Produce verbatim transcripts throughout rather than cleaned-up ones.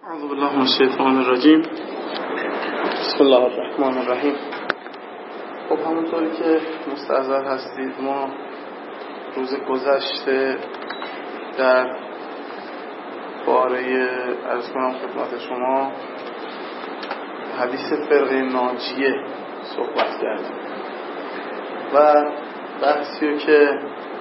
اعوذ بالله من الشیطان الرجیم. بسم الله الرحمن الرحیم. خب همونطوری که مستحضر هستید ما روز گذشته در باره عرض کنم خدمت شما حدیث فرقه ناجیه صحبت کردیم و بحثی که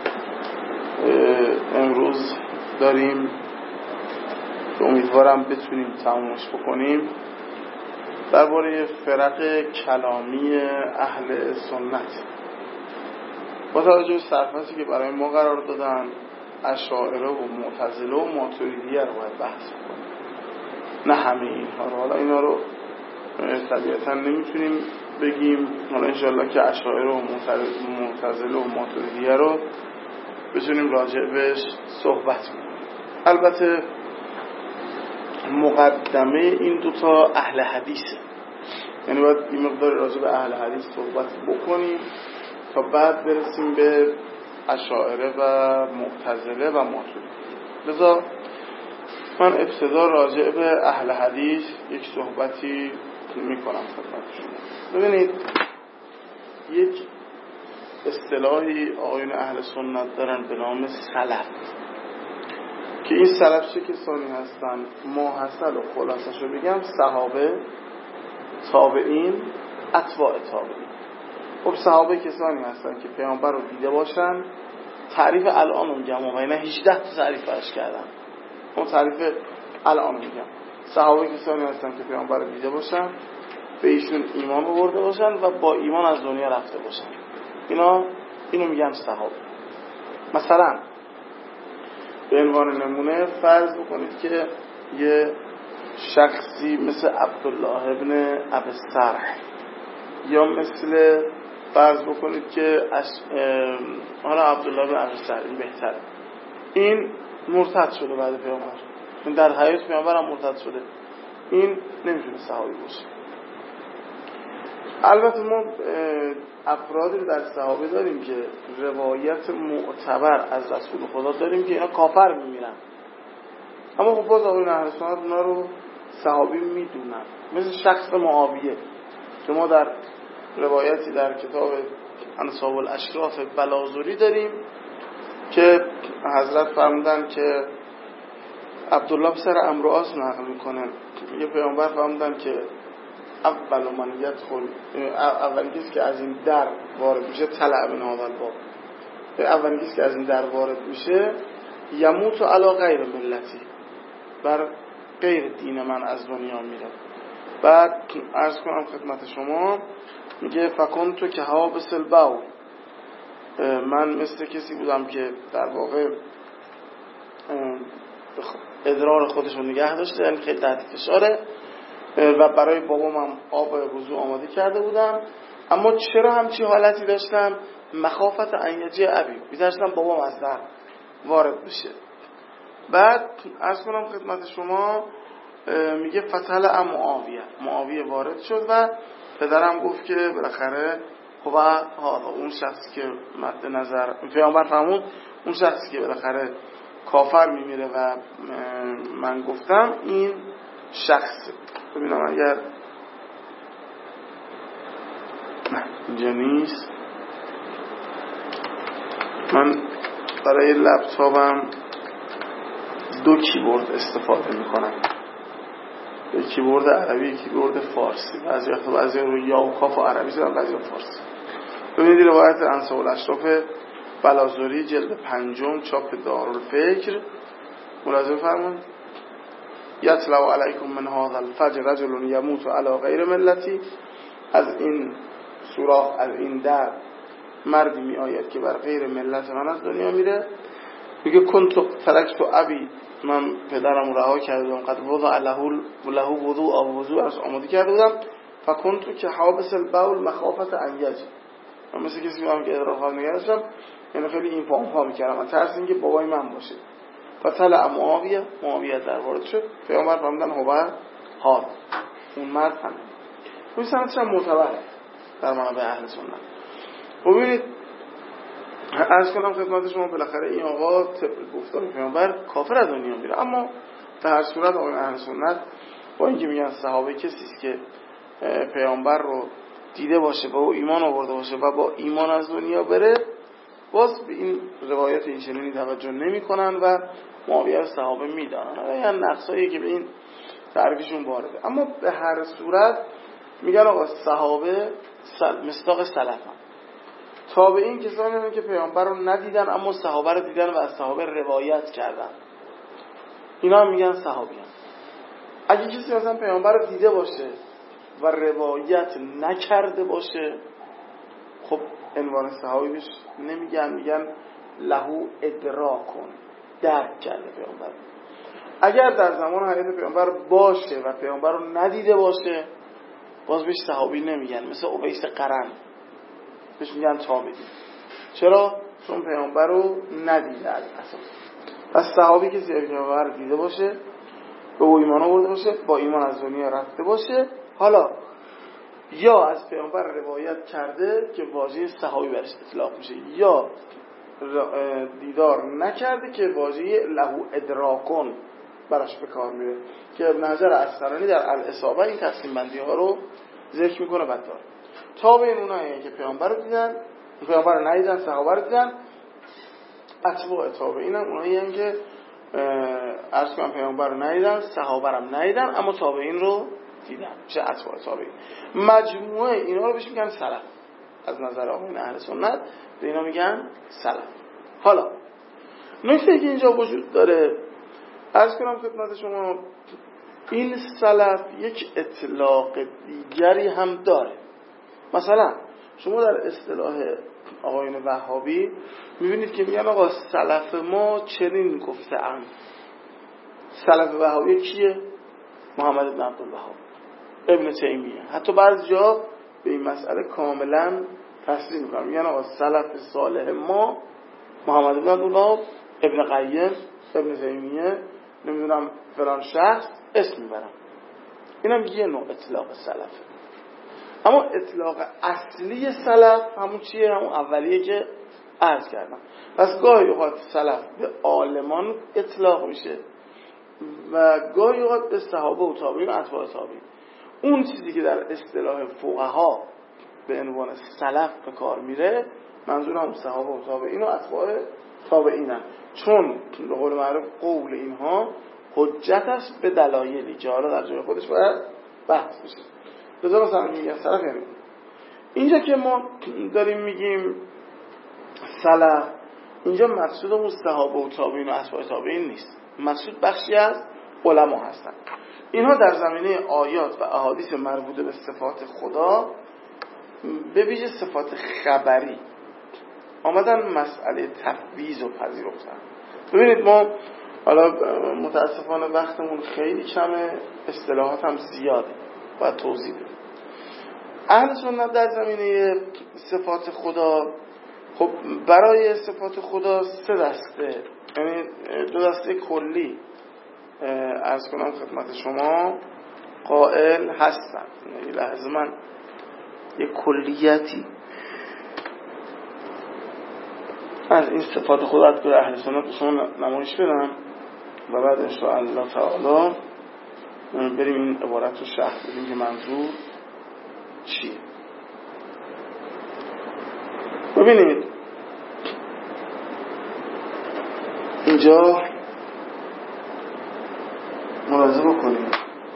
امروز داریم که امیدوارم بتونیم تمومش بکنیم درباره فرق کلامی اهل سنت با توجه به سرفصلی که برای ما قرار دادن اشاعره و معتزله و ماتریدیه رو باید بحث بکنیم، نه همه اینها رو. حالا اینا رو طبیعتا نمیتونیم بگیم، حالا انشاءالله که اشاعره و معتزله و ماتریدیه رو بتونیم راجع بهش صحبت کنیم. البته مقدمه این دوتا اهل حدیثه، یعنی باید این مقدار راجع به اهل حدیث صحبت بکنیم تا بعد برسیم به اشاعره و معتزله و ماتریدیه. لذا من ابتدا راجع به اهل حدیث یک صحبتی میکنم خدمت شما. ببینید یک اصطلاحی آقایون اهل سنت دارن به نام سلف که این سلف چه کسانی هستن؟ ماحصل و خلاصش رو بگم صحابه، تابعین، اتباع تابعین. خب صحابه کسانی هستن که پیامبر رو دیده باشن. تعریف الان رو میگم و نه هجده تا تعریف برش کردم، اون تعریف الان رو میگم. صحابه کسانی هستن که پیامبر رو دیده باشن، به ایشون ایمان آورده باشن و با ایمان از دنیا رفته باشن. اینا اینو میگم صحابه. مثلا به عنوان نمونه فرض بکنید که یه شخصی مثل عبدالله ابن ابی سرح یا مثل فرض بکنید که حالا عبدالله ابن ابی سرح این بهتره، این مرتد شده بعد پیامبر، این در حیات پیامبر هم مرتد شده، این نمیتونه صحابی باشه. البته ما افرادی رو در صحابه داریم که روایت معتبر از رسول خدا داریم که اینا کافر میمیرن، اما خب باز آقایون اهل سنت اونا رو صحابی میدونن. مثل شخص معاویه که ما در روایتی در کتاب انصاب الاشراف بلازوری داریم که حضرت فرمودن که عبدالله پسر عمرو عاص نقل میکنه، یه پیامبر فرمودن که اول من یدخل، اولین کسی که از این در وارد میشه طلع من هذا الباب، اولین کسی که از این در وارد میشه یموت علی غیر ملتی، بر غیر دین من از دنیا میره. بعد عرض کنم خدمت شما میگه فکنتو که حابس البول، من مثل کسی بودم که در واقع ادرار خودش رو نگه داشته، یعنی خیلی تحت فشاره و برای بابام هم آب وضو آماده کرده بودم، اما چرا همچی حالتی داشتم؟ مخافت انیجی ابی، می‌ترسیدم بابام از در وارد بشه. بعد عرض کنم خدمت شما میگه فتح معاویه، معاویه وارد شد و پدرم گفت که بالاخره خب ها اون شخصی که مد نظر پیامبر فرمود اون شخصی که بالاخره کافر میمیره و من گفتم این شخص. ببینم اگر نه اینجا نیست، من برای لپتاپم دو کیبورد استفاده میکنم، یک کیبورد عربی، یک کیبورد فارسی. بعضی وقتا بعضی رو یا و کاف و عربی زدن، بعضی رو فارسی. ببینید روایت انصاب الاشراف بلازوری جلد پنجم چاپ دارالفکر ملاحظه فرمون یطلع علیکم من هذا الفجر رجل یموت علی غیر ملتی، از این سوراخ، از این در مردی می آید که بر غیر ملت من از دنیا میره. میگه کنت ترکت ابی، من پدرم رها کردم، قد وضع له له وضوء او وضوء از آماده کرده بودم، فکنت که حابس البول مخافت انیج، من مثل کسی بودم که ادرار خواهد نگه داشتم، یعنی خیلی این پا اون پا میکردم، من ترس این که بابای من باشه. فتل معاویه، معاویه در وارد شد، پیامبر فرمودن هو حال، اون مرد همین. این سندش هم معتبره در منابع اهل سنت. ببینید عرض کنم خدمت شما بالاخره این آقا طبق گفتار پیامبر کافر از دنیا میره، اما به هر صورت آقای اهل سنت با اینکه میگن صحابه کسی است که پیامبر رو دیده باشه، با او ایمان آورده باشه و با ایمان از دنیا بره، باز به این روایت این چنینی توجه نمی کنن و معاویه رو صحابه میدانن. یعنی نقصایی که به این تعریفشون وارده. اما به هر صورت میگن آقا صحابه سل... مصداق سلفن. تابعین کسانی هستند که پیامبر رو ندیدن اما صحابه رو دیدن و از صحابه روایت کردن، اینا هم میگن صحابیان. اگه کسی مثلا پیامبر رو دیده باشه و روایت نکرده باشه، خب عنوان صحابی بهش نمیگن، میگن لهو ادراکون، درک کرده پیامبر. اگر در زمان حیات پیامبر باشه و پیامبر رو ندیده باشه، باز بهش صحابی نمیگن. مثل اویس قرن بهش میگن تابعی. چرا؟ چون پیامبر رو ندیده از اساس. پس صحابی کسی که پیامبر رو دیده باشه، به او ایمان آورده باشه، با ایمان از دنیا رفته باشه، حالا یا از پیامبر روایت کرده که واژه صحابی برش اطلاق میشه، یا دیدار نکرده که واژه لهو ادراکون براش به کار میره، که ابن حجر عسقلانی در الاصابه این تقسیم بندی ها رو ذکر میکنه. بدتر تابعین اونایی که پیامبر رو دیدن، پیامبر رو ندیدن، صحابه رو دیدن. اتباع تابعین هم اونایی هم که عرض کنم پیامبر رو ندیدن، صحابه رو ندیدن اما تابعین رو دیدن، میشه اتباع تابعین. مجموعه اینا رو بهش میگن سلف. از نظر آقایون اهل سنت به اینا میگن سلف. حالا نکته که اینجا وجود داره عرض کنم خدمت شما، این سلف یک اطلاق دیگری هم داره. مثلا شما در اصطلاح آقایون وهابی میبینید که میگن آقا سلف ما چنین گفته اند. سلف وهابی کیه؟ محمد بن عبدالوهاب، ابن تیمیه. حتی بعضی جا به این مسئله کاملا تسلیم میکنن، میگن آقا سلف صالح ما محمد بن عبدالوهاب، ابن قیم، ابن تیمیه، نمیدونم فلان شخص، اسم میبرم. اینم یه نوع اطلاق سلفه. اما اطلاق اصلی سلف همون چیه؟ همون اولیه که عرض کردم. پس گاهی اوقات سلف به عالمان اطلاق میشه و گاهی اوقات به صحابه و تابعین و اتباع تابعین. اون چیزی که در اصطلاح فقها به عنوان سلف به کار میره، منظور هم صحابه و تابعین و اتباع تابعینن، چون به قول معروف قول اینها حجت است به دلایلی که حالا در جای خودش باید بحث بشه. لذا مثلا میگن سلف یعنی اینجا که ما داریم میگیم سلف، اینجا مقصود اون صحابه و تابعین و اتباع تابعین نیست، مقصود بخشی از علما هستن. اینها در زمینه آیات و احادیث مربوطه به صفات خدا، به ویژه صفات خبری، آمدن مسئله تفویض و پذیرفتن. ببینید ما حالا متاسفانه وقتمون خیلی کمه، اصطلاحات هم زیاده، باید توضیح بدیم. اهل سنت در زمینه صفات خدا، خب برای صفات خدا سه دسته، یعنی دو دسته کلی عرض کنم خدمت شما قائل هستن. یه لحظه من یه کلیتی از این صفات خدا که اهل سنت به شما نمایش بدم و بعد انشاءالله تعالی بریم این عبارت رو شرح بدیم که منظور چیه. ببینید اینجا ملاحظه بکنید،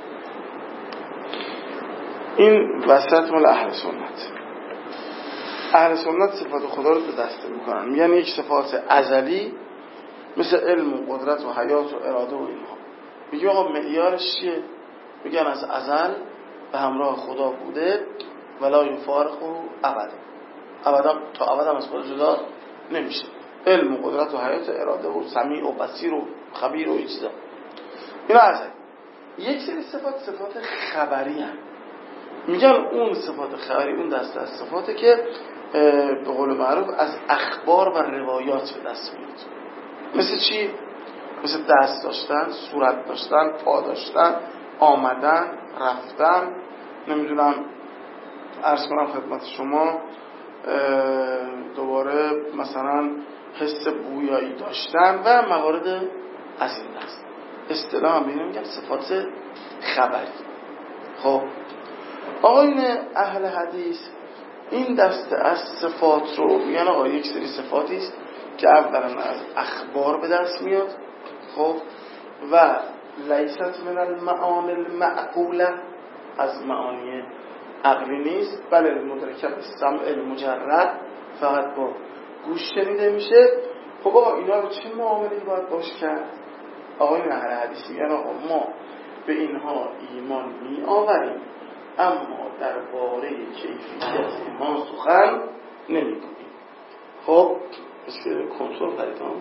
این وسط مال اهل سنت. اهل سنت صفات خدا رو به دسته میکنن، میگن یک صفات ازلی مثل علم و قدرت و حیات و اراده و اینها. میگه آقا معیارش چیه؟ میگن از ازل به همراه خدا بوده ولا یفارقه ابدا، ابدا تا ابدا از خدا جدا نمیشه. علم و قدرت و حیات و اراده و سمیع و بصیر و خبیر و این چیزا، اینا ازلی. یک سری صفات صفات خبری هست، میگن اون صفات خبری اون دسته از صفاته که به قول معروف از اخبار و روایات به دست میاد. مثل چی؟ مثل دست داشتن، صورت داشتن، پا داشتن، آمدن، رفتن، نمیدونم عرض کنم خدمت شما دوباره مثلا حس بویایی داشتن و موارد از این دست. اصطلاحا میگن صفات خبری. خب آقایون اهل حدیث این دسته از صفات رو میگن آقا یک سری صفاتی است که اولا از اخبار به دست میاد، خب و لیست من المعانی المعقوله، از معانی عقلی نیست، بله المدرکه بالسمع المجرد، فقط با گوش شنیده میشه. خب آقا اینا رو چه معاملی باید باش کرد؟ آقایون اهل حدیث میگن آقا ما به اینها ایمان می آوریم اما درباره کیفیت ایمان سخن نمی کنیم. خب بسیار کنترل خریدم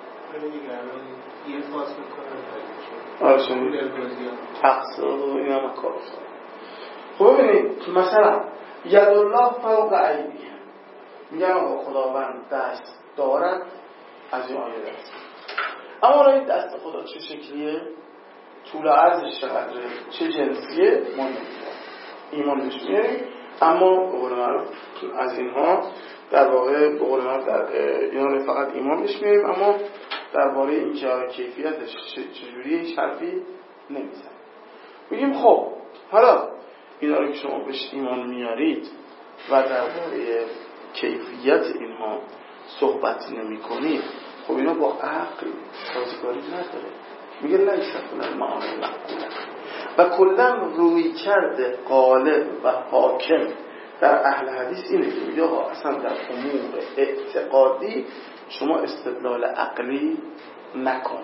یه فاصل کنم آره شنید تقصیر و این همه کار افتاد. خب ببینید مثلا ید الله فوق ایدیهم، میگن آقا خداوند دست دارد، از این آیه دست. اما را این دست خدا چه شکلیه؟ طول عرضش چقدره؟ چه جنسیه؟ ما نمیدونیم، ایمان بهش میاریم. اما به قول معروف از اینها در واقع به قول معروف در اینا فقط ایمان بهش میاریم، اما درباره اینکه کیفیتش چجوریه هیچ حرفی نمیزنیم. میگیم خب حالا اینا رو که شما بهش ایمان میارید و درباره کیفیت اینها صحبت نمی کنید، خب اینا با عقل سازگاری نداره. میگه لیست من المعانی المعقوله. و کلا روی کرده غالب و حاکم در اهل حدیث اینه که میگه ها اصلا در امور اعتقادی شما استدلال عقلی نکن.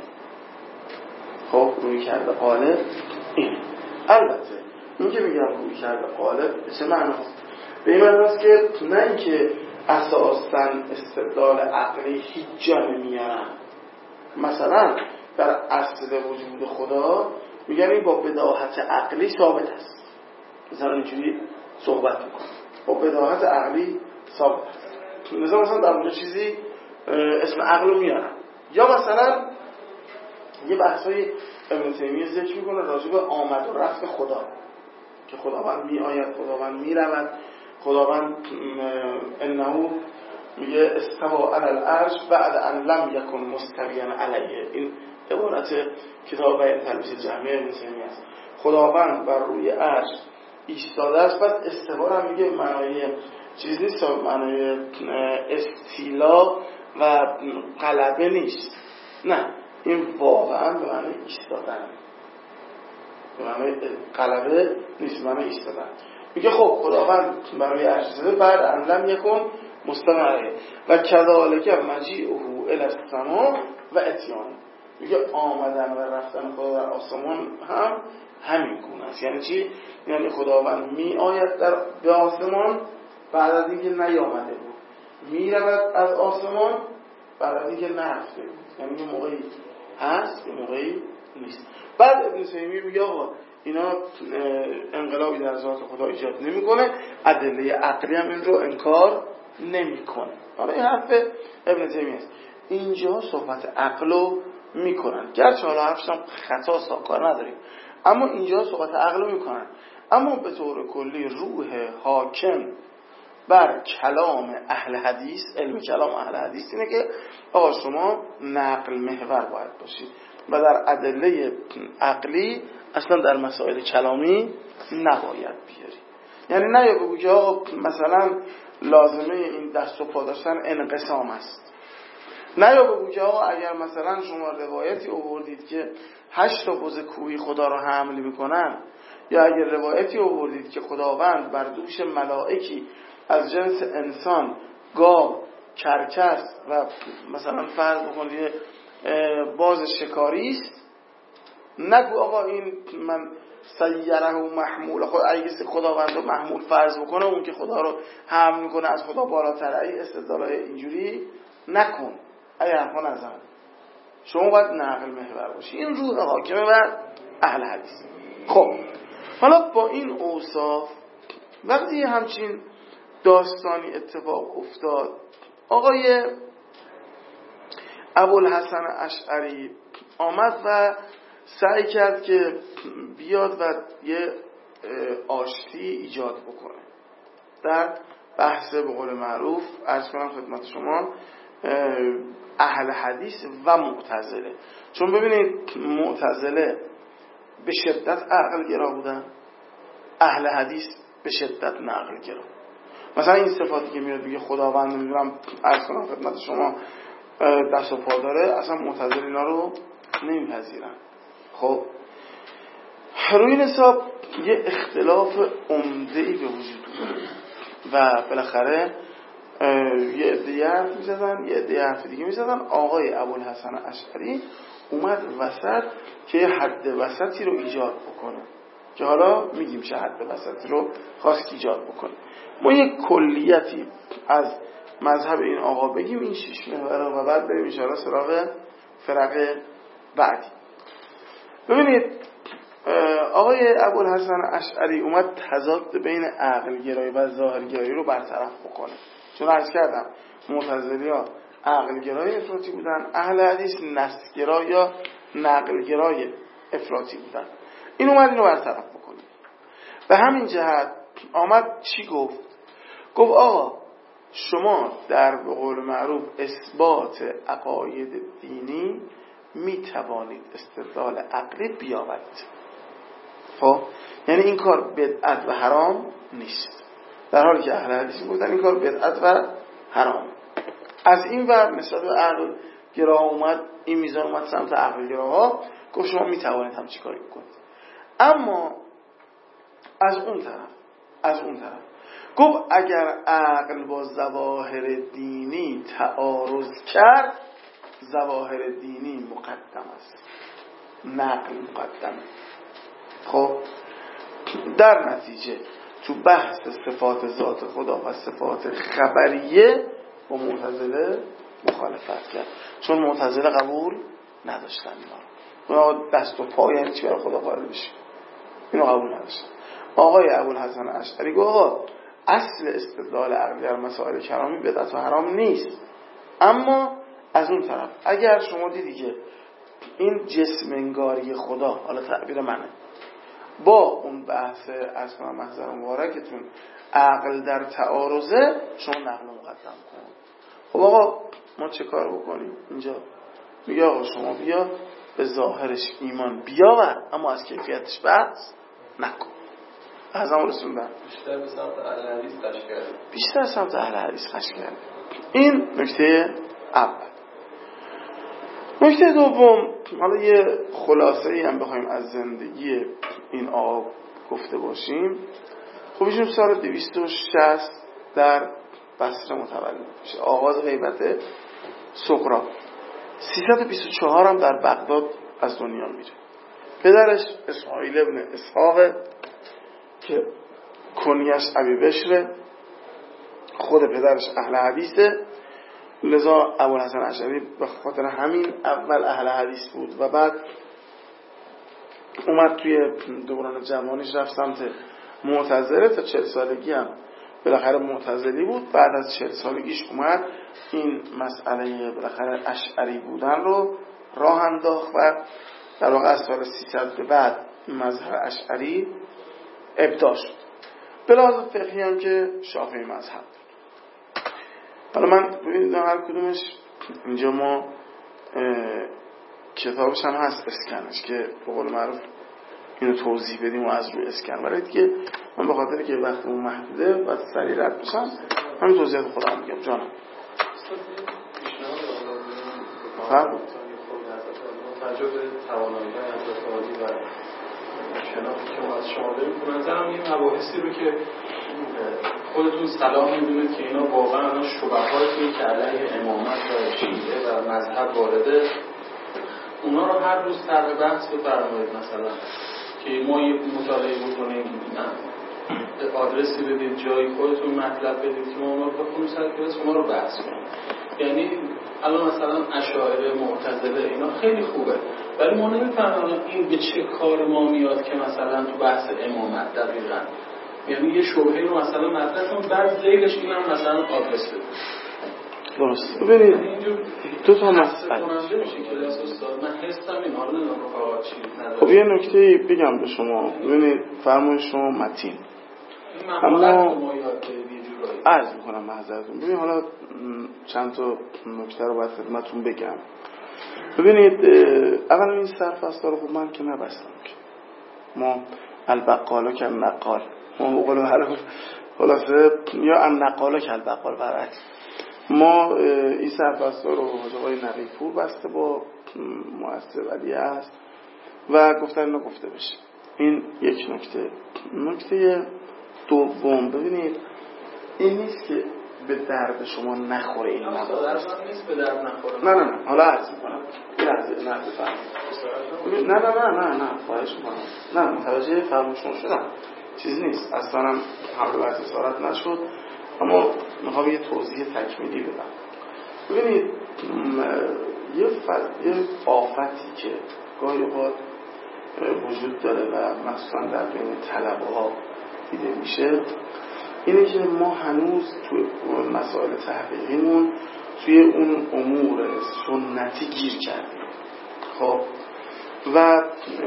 خب روی کرده غالب اینه. البته این که میگم روی کرده غالب به چه معنی هست؟ به این معنی هست که نه اینکه اساساً استدلال عقلی هیچ جا نمیارن. مثلا در اصل وجود خدا میگن این با بداهت عقلی ثابت است، مثلا اینجوری صحبت میکنه با بداهت عقلی ثابت است. مثلا مثلا در اونجا چیزی اسم عقل رو میارن. یا مثلا یه بحثای ابن تیمیه ذکر میکنه راجع به آمد و رفت خدا، که خداوند می آید، خداوند می رود، خداوند انه میگه استوا علی العرش بعد ان لم یکن مستویا علیه. این عبارت کتاب بیان تلبیس جهمیه ابن تیمیه است. خداوند بر روی عرش ایستاده است. بعد استوا هم میگه معنای چیز نیست، معنای استیلا و غلبه نیست، نه این واقعا به معنای ایستادن، به معنای غلبه نیست، معنای ایستادن. میگه خب خداوند برای عرش ایستاده بعد ان لم یکن مستمره و کذالک مجیئه الی السما و اتیان. میگه آمدن و رفتن خدا در آسمان هم همین گونه است. یعنی چی؟ یعنی خداوند می آید در به آسمان بعد از اینکه نیامده بود، می رود از آسمان بعد از اینکه نرفته بود. یعنی یه موقعی هست یه موقعی نیست. بعد ابن تیمیه میگه آقا اینا انقلابی در ذات خدا ایجاد نمیکنه، ادله عقلی هم این رو انکار نمیکنه. حالا این حرف ابن تیمیه است. اینجا صحبت عقلو میکنن، گرچه حالا حرفش هم خطا ساکار نداریم، اما اینجا صحبت عقلو میکنن. اما به طور کلی روح حاکم بر کلام اهل حدیث، علم کلام اهل حدیث اینه که آقا شما نقل محور باید باشید و در ادله عقلی اصلا در مسائل کلامی نباید بیاری. یعنی نه یا بگو که آقا مثلا لازمه این دست و پا داشتن انقسام است، نه یا بگو که آقا اگر مثلا شما روایتی آوردید که هشت تا بز کوهی خدا رو حمل میکنن، یا اگر روایتی آوردید که خداوند بر دوش ملائکی از جنس انسان، گاو، کرکس و مثلا فرض بکنید باز شکاری است، نگو آقا این من سیره و محمول، خود اگه خداوند رو محمول فرض بکنه اون که خدا رو حمل میکنه از خدا بالاتره، ای استدلال اینجوری نکن، ای حرفا نزن. شما باید نقل محور باشی. این روح حاکمه بر اهل حدیث. خب حالا با این اوصاف وقتی همچین داستانی اتفاق افتاد، آقای ابوالحسن اشعری آمد و سعی کرد که بیاد و یه آشتی ایجاد بکنه در بحث به قول معروف عرض کنم خدمت شما اهل حدیث و معتزله. چون ببینید معتزله به شدت عقل گرا بودن، اهل حدیث به شدت نقل گرا. مثلا این صفاتی که میاد بگه خداوند نمیدونم عرض کنم خدمت شما دست و پا داره، اصلا معتزله اینا رو نمیپذیرن. خب روی این حساب یه اختلاف عمده‌ای به وجود اومد و بالاخره یه عده حرف می‌زدن، یه عده حرف دیگه می‌زدن. آقای ابوالحسن اشعری اومد وسط که حد وسطی رو ایجاد بکنه، که حالا میگیم چه حد وسطی رو خواست ایجاد بکنه. ما یک کلیتی از مذهب این آقا بگیم، این شش محور، و بعد بریم ان شاءالله سراغ فرق بعدی. ببینید آقای ابوالحسن اشعری اومد تضاد بین عقل گرایی و ظاهر گرایی رو برطرف بکنه. چون عرض کردم معتزلی‌ها عقل گرای افراطی بودن، اهل حدیث نص گرای یا نقل گرای افراطی بودن. این اومد اینو برطرف بکنه. به همین جهت آمد چی گفت؟ گفت آقا شما در به قول معروف اثبات عقاید دینی می توانید استدلال عقلی بیاورید. خب یعنی این کار بدعت و حرام نیست، در حالی که اهل حدیث گفتن این کار بدعت و حرام. از این ور نسبت به عقل گراه اومد، این میزان اومد سمت عقل گراها، گفت شما می توانید هم چی کاری بکنید. اما از اون طرف از اون طرف گفت اگر عقل با ظواهر دینی تعارض کرد، ظواهر دینی مقدم است، نقل مقدم. خب در نتیجه تو بحث صفات ذات خدا و صفات خبریه با معتزله مخالفت کرد، چون معتزله قبول نداشتن اینا دست و پا یعنی چی برای خدا قائل بشی، اینو قبول نداشتن. آقای ابوالحسن اشعری گفت آقا اصل استدلال عقلی در مسائل کلامی بدعت و حرام نیست، اما از اون طرف اگر شما دیدی که این جسم انگاری خدا، حالا تعبیر منه، با اون بحث اصلا محضر مبارکتون عقل در تعارضه، شما نقل مقدم کن. خب آقا ما چه کار بکنیم اینجا؟ میگه آقا شما بیا به ظاهرش ایمان بیاور، اما از کیفیتش بحث نکن. از همون رسوندن بیشتر به سمت اهل حدیث قش کرده، بیشتر سمت اهل حدیث قش کرده. این نکته اول. نکته دوم، حالا یه خلاصه ای هم بخوایم از زندگی این آقا گفته باشیم. خب ایشون سال دویست و شصت در بصره متولد میشه، آغاز غیبت صغرا. سیصد و بیست و چهار هم در بغداد از دنیا میره. پدرش اسماعیل ابن اسحاق که کنیش ابی بشره، خود پدرش اهل حدیثه، لذا ابوالحسن اشعری به خاطر همین اول اهل حدیث بود و بعد اومد توی دوران جوانیش رفت سمت معتزله، تا چهل سالگی هم بالاخره معتزلی بود. بعد از چهل سالگیش اومد این مسئله بالاخره اشعری بودن رو راه انداخت و در واقع از سال سیصد به بعد مذهب اشعری ابداع شد. به لحاظ فقهی هم که شافعی مذهب بود. حالا من ببینید هر کدومش اینجا ما کتابش هم هست اسکنش که به قول معروف اینو توضیح بدیم و از روی اسکن برید که من به خاطر که وقتمون محدوده و سریع رد بشم همین توضیحات خودم میگم. جانم فرق توجه به توانایی‌های انتقادی و شناختی که ما از شما داریم، به نظرم این مباحثی رو که خودتون صلاح می‌دونید که اینا واقعا شبهاتی که علیه امامت و شیعه و مذهب وارده، اونا رو هر روز طرح بحث بفرمایید. مثلا که ما یه مطالعه بکنیم، آدرسی بدید، جایی خودتون مطلب بدید که ما اونا رو بخونیم سر کلاس، اونا رو بحث کنیم. یعنی الان مثلا اشاعره، معتزله اینا خیلی خوبه، ولی ما نمی‌فهمیم این به چه کار ما میاد که مثلا تو بحث امامت دقیقاً، یعنی یه شبهه رو مثلا مطرح کنیم بعد ذیلش اینم مثلا آدرس بدیم. درست. ببینید دو تا مسئله کننده میشه کلاس استاد. من حسم این حالا نمی‌خوام چی نداره. خب یه نکته بگم به شما. ببینید فرمایش شما متین، اما ما یاد گرفتیم یه جورایی عرض میکنم معذرتون. ببین حالا چند تا نکته رو باید خدمتتون بگم. ببینید اولا این سرفصل رو خب من که نبستم که ما البقالا که النقال، ما بقول معروف خلاصه یا النقالا که البقال برعکس، ما این سرفصل رو حاج آقای نقی‌پور بسته با مؤسسه ولی است و گفتن اینو گفته بشه. این یک نکته. نکته دوم، ببینید این نیست که به درد شما نخوره این موضوع نیست به درد نخوره. نه نه نه حالا عرض میکنم نه نه بفرمایید نه نه نه نه نه خواهش میکنم نه متوجه فرمایشتون شدم، چیزی نیست اصلا هم حمله بر اسارت نشد، اما میخوام یه توضیح تکمیلی بدم. ببینید یه ف... یه آفتی که گاهی اوقات وجود داره و مخصوصا در بین طلبه ها دیده میشه اینه که ما هنوز توی مسائل تحقیقیمون توی اون امور سنتی گیر کردیم خب و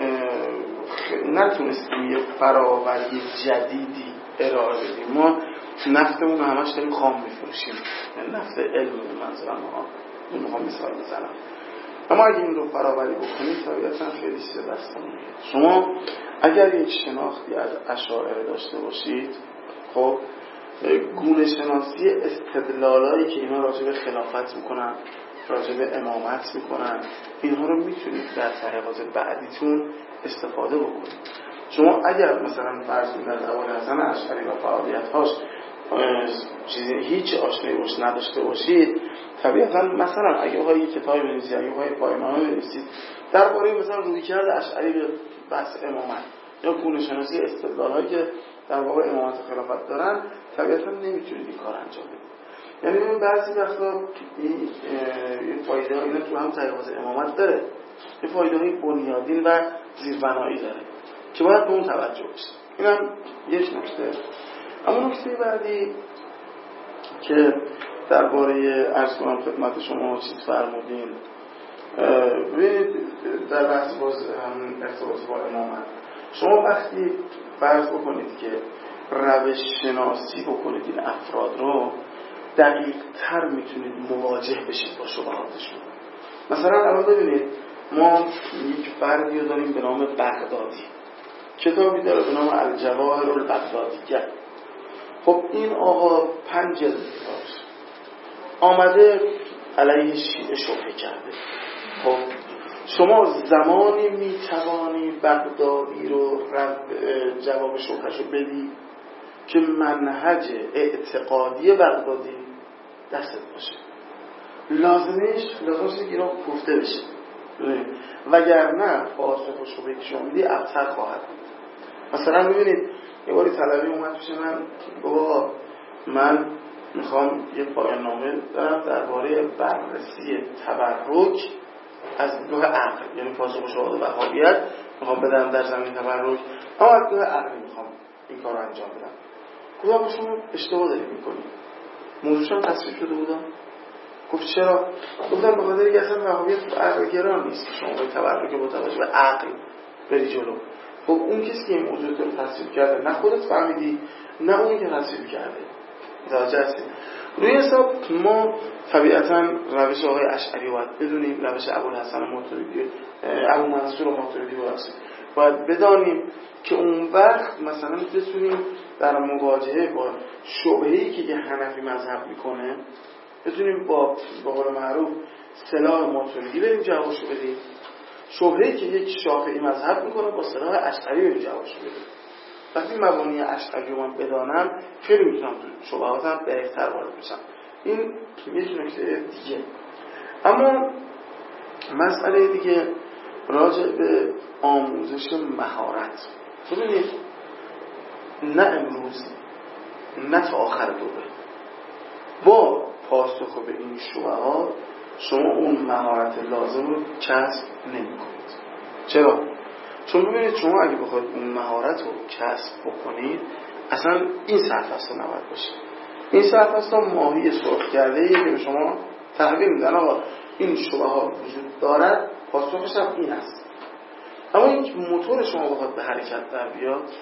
نتونستیم یه فراوری جدیدی ارائه بدیم. ما نفتمون رو همش داریم خام میفروشیم، نفت علم منظورم ها میخوام مثال بزنم. اما اگه این رو فراوری بکنید طبیعتاً خیلی چیز دستمون میاد. شما اگر یک شناختی از اشاعره داشته باشید خب گونه شناسی استدلالایی که اینا راجع به خلافت میکنن، راجع به امامت میکنن، اینها رو میتونید در تحقیقات بعدیتون استفاده بکنید. شما اگر مثلا فرض کنید از ابوالحسن اشعری و فعالیت‌هاش چیزی هیچ آشنایی باش نداشته باشید، طبیعتا مثلا اگه بخواید یک کتابی بنویسید، اگه بخواید پایمانه بنویسید درباره مثلا رویکرد اشعری به بحث امامت یا گونه شناسی استدلالایی که در باب امامت و خلافت دارن، طبیعتا نمیتونید این کار انجام بدید. یعنی ببین بعضی وقتا این این فایده ها اینا تو هم تحقیقات امامت داره، یه فایده های بنیادین و زیربنایی داره که باید به اون توجه بشه. اینم یک نکته. اما نکته بعدی که درباره عرض کنم خدمت شما چیز فرمودین، ببینید در بحث باز هم ارتباط با امامت، شما وقتی فرض بکنید که روش شناسی بکنید این افراد رو، دقیق تر میتونید مواجه بشید با شبهاتشون. مثلا الان ببینید ما یک فردی رو داریم به نام بغدادی، کتابی داره به نام الجواهر البغدادیه. خب این آقا پنج جلد داشت، آمده علیه شیعه شبهه کرده. خب شما زمانی میتوانی بغدادی رو جواب شبهش رو بدی که منهج اعتقادی بغدادی دستت باشه، لازمش لازمش که اینا گفته بشه، وگرنه پاسخ و شبهه که شما میدی ابتر خواهد بود. مثلا ببینید یه باری طلبی اومد پیش من، بابا من میخوام یه پایان نامه دارم درباره بررسی تبرک از نوع عقل، یعنی پاسخ و شهادت وهابیت میخوام بدم در زمین تبرک، اما از نوع عقلی میخوام این کار رو انجام بدم. گفتم شما اشتباه دارید میکنید. موضوعش هم تصویب شده بودم. گفت چرا؟ گفتم به خاطر اینکه اصلا وهابیت عقل گرا نیست، شما به تبرک با توجه به عقل بری جلو. خب اون کسی که این موضوع رو تصویب کرده، نه خودت فهمیدی نه اون که تصویب کرده. متوجه هستی؟ روی حساب ما طبیعتا روش آقای اشعری باید بدونیم، روش ابوالحسن ماتریدی، ابو منصور ماتریدی باید بدانیم که اون وقت مثلا بتونیم در مواجهه با شبهه‌ای که یه حنفی مذهب میکنه بتونیم با به قول معروف سلاح ماتریدی بریم جوابشو بدیم، شبهه‌ای که یک شافعی مذهب میکنه با سلاح اشعری بریم جوابشو بدیم. وقتی مبانی اشعری رو من بدانم خیلی میتونم شبهاتم بهتر وارد بشم. این یک نکته دیگه. اما مسئله دیگه راجع به آموزش مهارت. ببینید نه امروز نه تا آخر دوره با پاسخ به این شبهات شما اون مهارت لازم رو کسب نمی کنید. چرا؟ چون ببینید شما اگه بخواید اون مهارت رو کسب بکنید اصلا این سرفصل نباید باشه. این سرفصل ماهی سرخ کرده ایه که به شما تحویل میدن آقا این شبهات وجود دارد، پاسخش هم این است. اما این موتور شما بخواد به حرکت در بیاد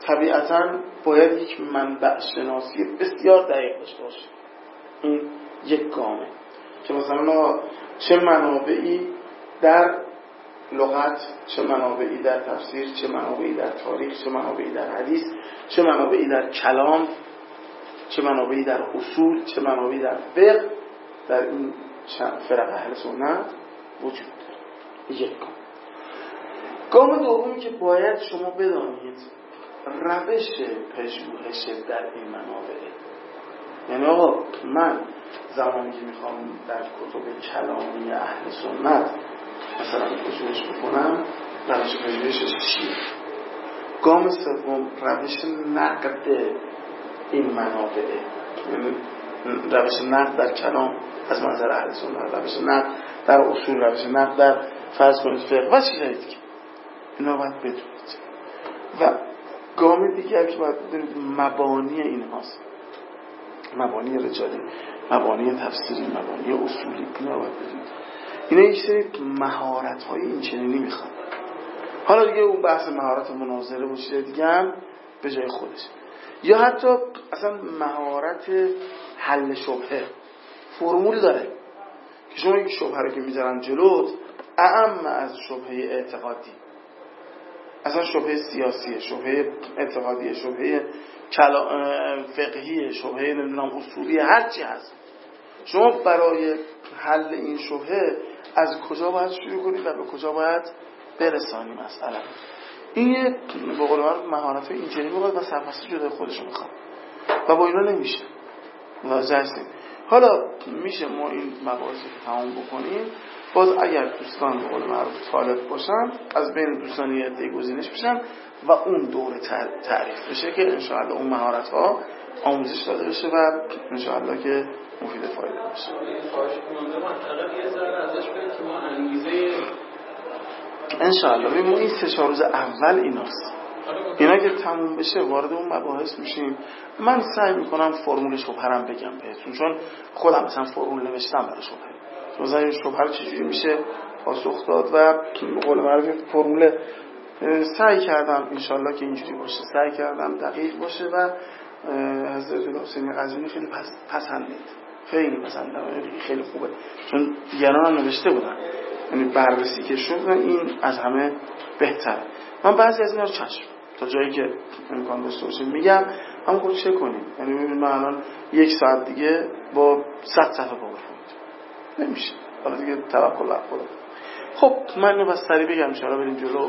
طبیعتاً باید یک منبع شناسی بسیار دقیق داشته باشه. این یک گامه که مثلا چه منابعی در لغت، چه منابعی در تفسیر، چه منابعی در تاریخ، چه منابعی در حدیث، چه منابعی در کلام، چه منابعی در اصول، چه منابعی در فقه در این فرق اهل سنت وجود داره. یک گام. گام دومی که باید شما بدانید روش پژوهش در این منابع. یعنی آقا من زمانی که میخوام در کتب کلامی اهل سنت مثلا پژوهش بکنم، روش پژوهشش چیه؟ گام سوم روش نقد این منابع، یعنی روش نقد در کلام از منظر اهل سنت، روش نقد در اصول، روش نقد در فرض کنید فقه و چیزایی دیگه. اینا باید بدونید. و گام دیگر که باید بدونید مبانی این هاست، مبانی رجالی، مبانی تفسیری، مبانی اصولی. اینا باید بدونید. اینا یک سری مهارت های این چنینی میخواد. حالا دیگه اون بحث مهارت مناظره و چیز دیگه هم به جای خودش، یا حتی اصلا مهارت حل شبهه. فرمول داره که شما یک شبهه رو که میذارن جلوت، اعم از شبهه اعتقادی، اصلا شبهه سیاسیه، شبهه اعتقادیه، شبهه فقهیه، شبهه نمیدونم اصولی، هر چی هست، شما برای حل این شبهه از کجا باید شروع کنید و به کجا باید برسانی مسئله. این یه به قول من مهارت اینجوری میخواد و سرپرستی جدای خودش میخواد و با اینا نمیشه. واضح هستیم. حالا میشه ما این مباحث رو تمام بکنیم. باز اگر دوستان به قول معروف طالب باشن، از بین دوستان یه عده گزینش بشن و اون دوره تعریف بشه که انشاءالله اون مهارت ها آموزش داده بشه و انشاءالله که مفید فایده باشه. خواهش کننده منطقه یه ذره ازش بگید که ما انگیزه انشاءالله ببین ما این سه چهار روز اول ایناست. اینا که تموم بشه وارد اون مباحث میشیم. من سعی میکنم فرمول شبهه رو بگم بهتون، چون خودم مثلا فرمول نوشتم برای شبهه. مثلا این شبهه چجوری میشه پاسخ داد و به قول معروف فرمول سعی کردم انشالله که اینجوری باشه، سعی کردم دقیق باشه و حضرت حسین قزوینی خیلی پسندید، خیلی پسندید، خیلی خوبه، چون دیگران هم نوشته بودن، یعنی بررسی که شد این از همه بهتره. من بعضی از اینا رو چشم تا جایی که امکان داشته باشه میگم، اما خود چه کنیم. یعنی ببین من الان یک ساعت دیگه با صد صفحه پاور پوینت نمیشه، حالا دیگه توکل بر خدا. خب من اینو بس سریع بگم ان شاءالله بریم جلو.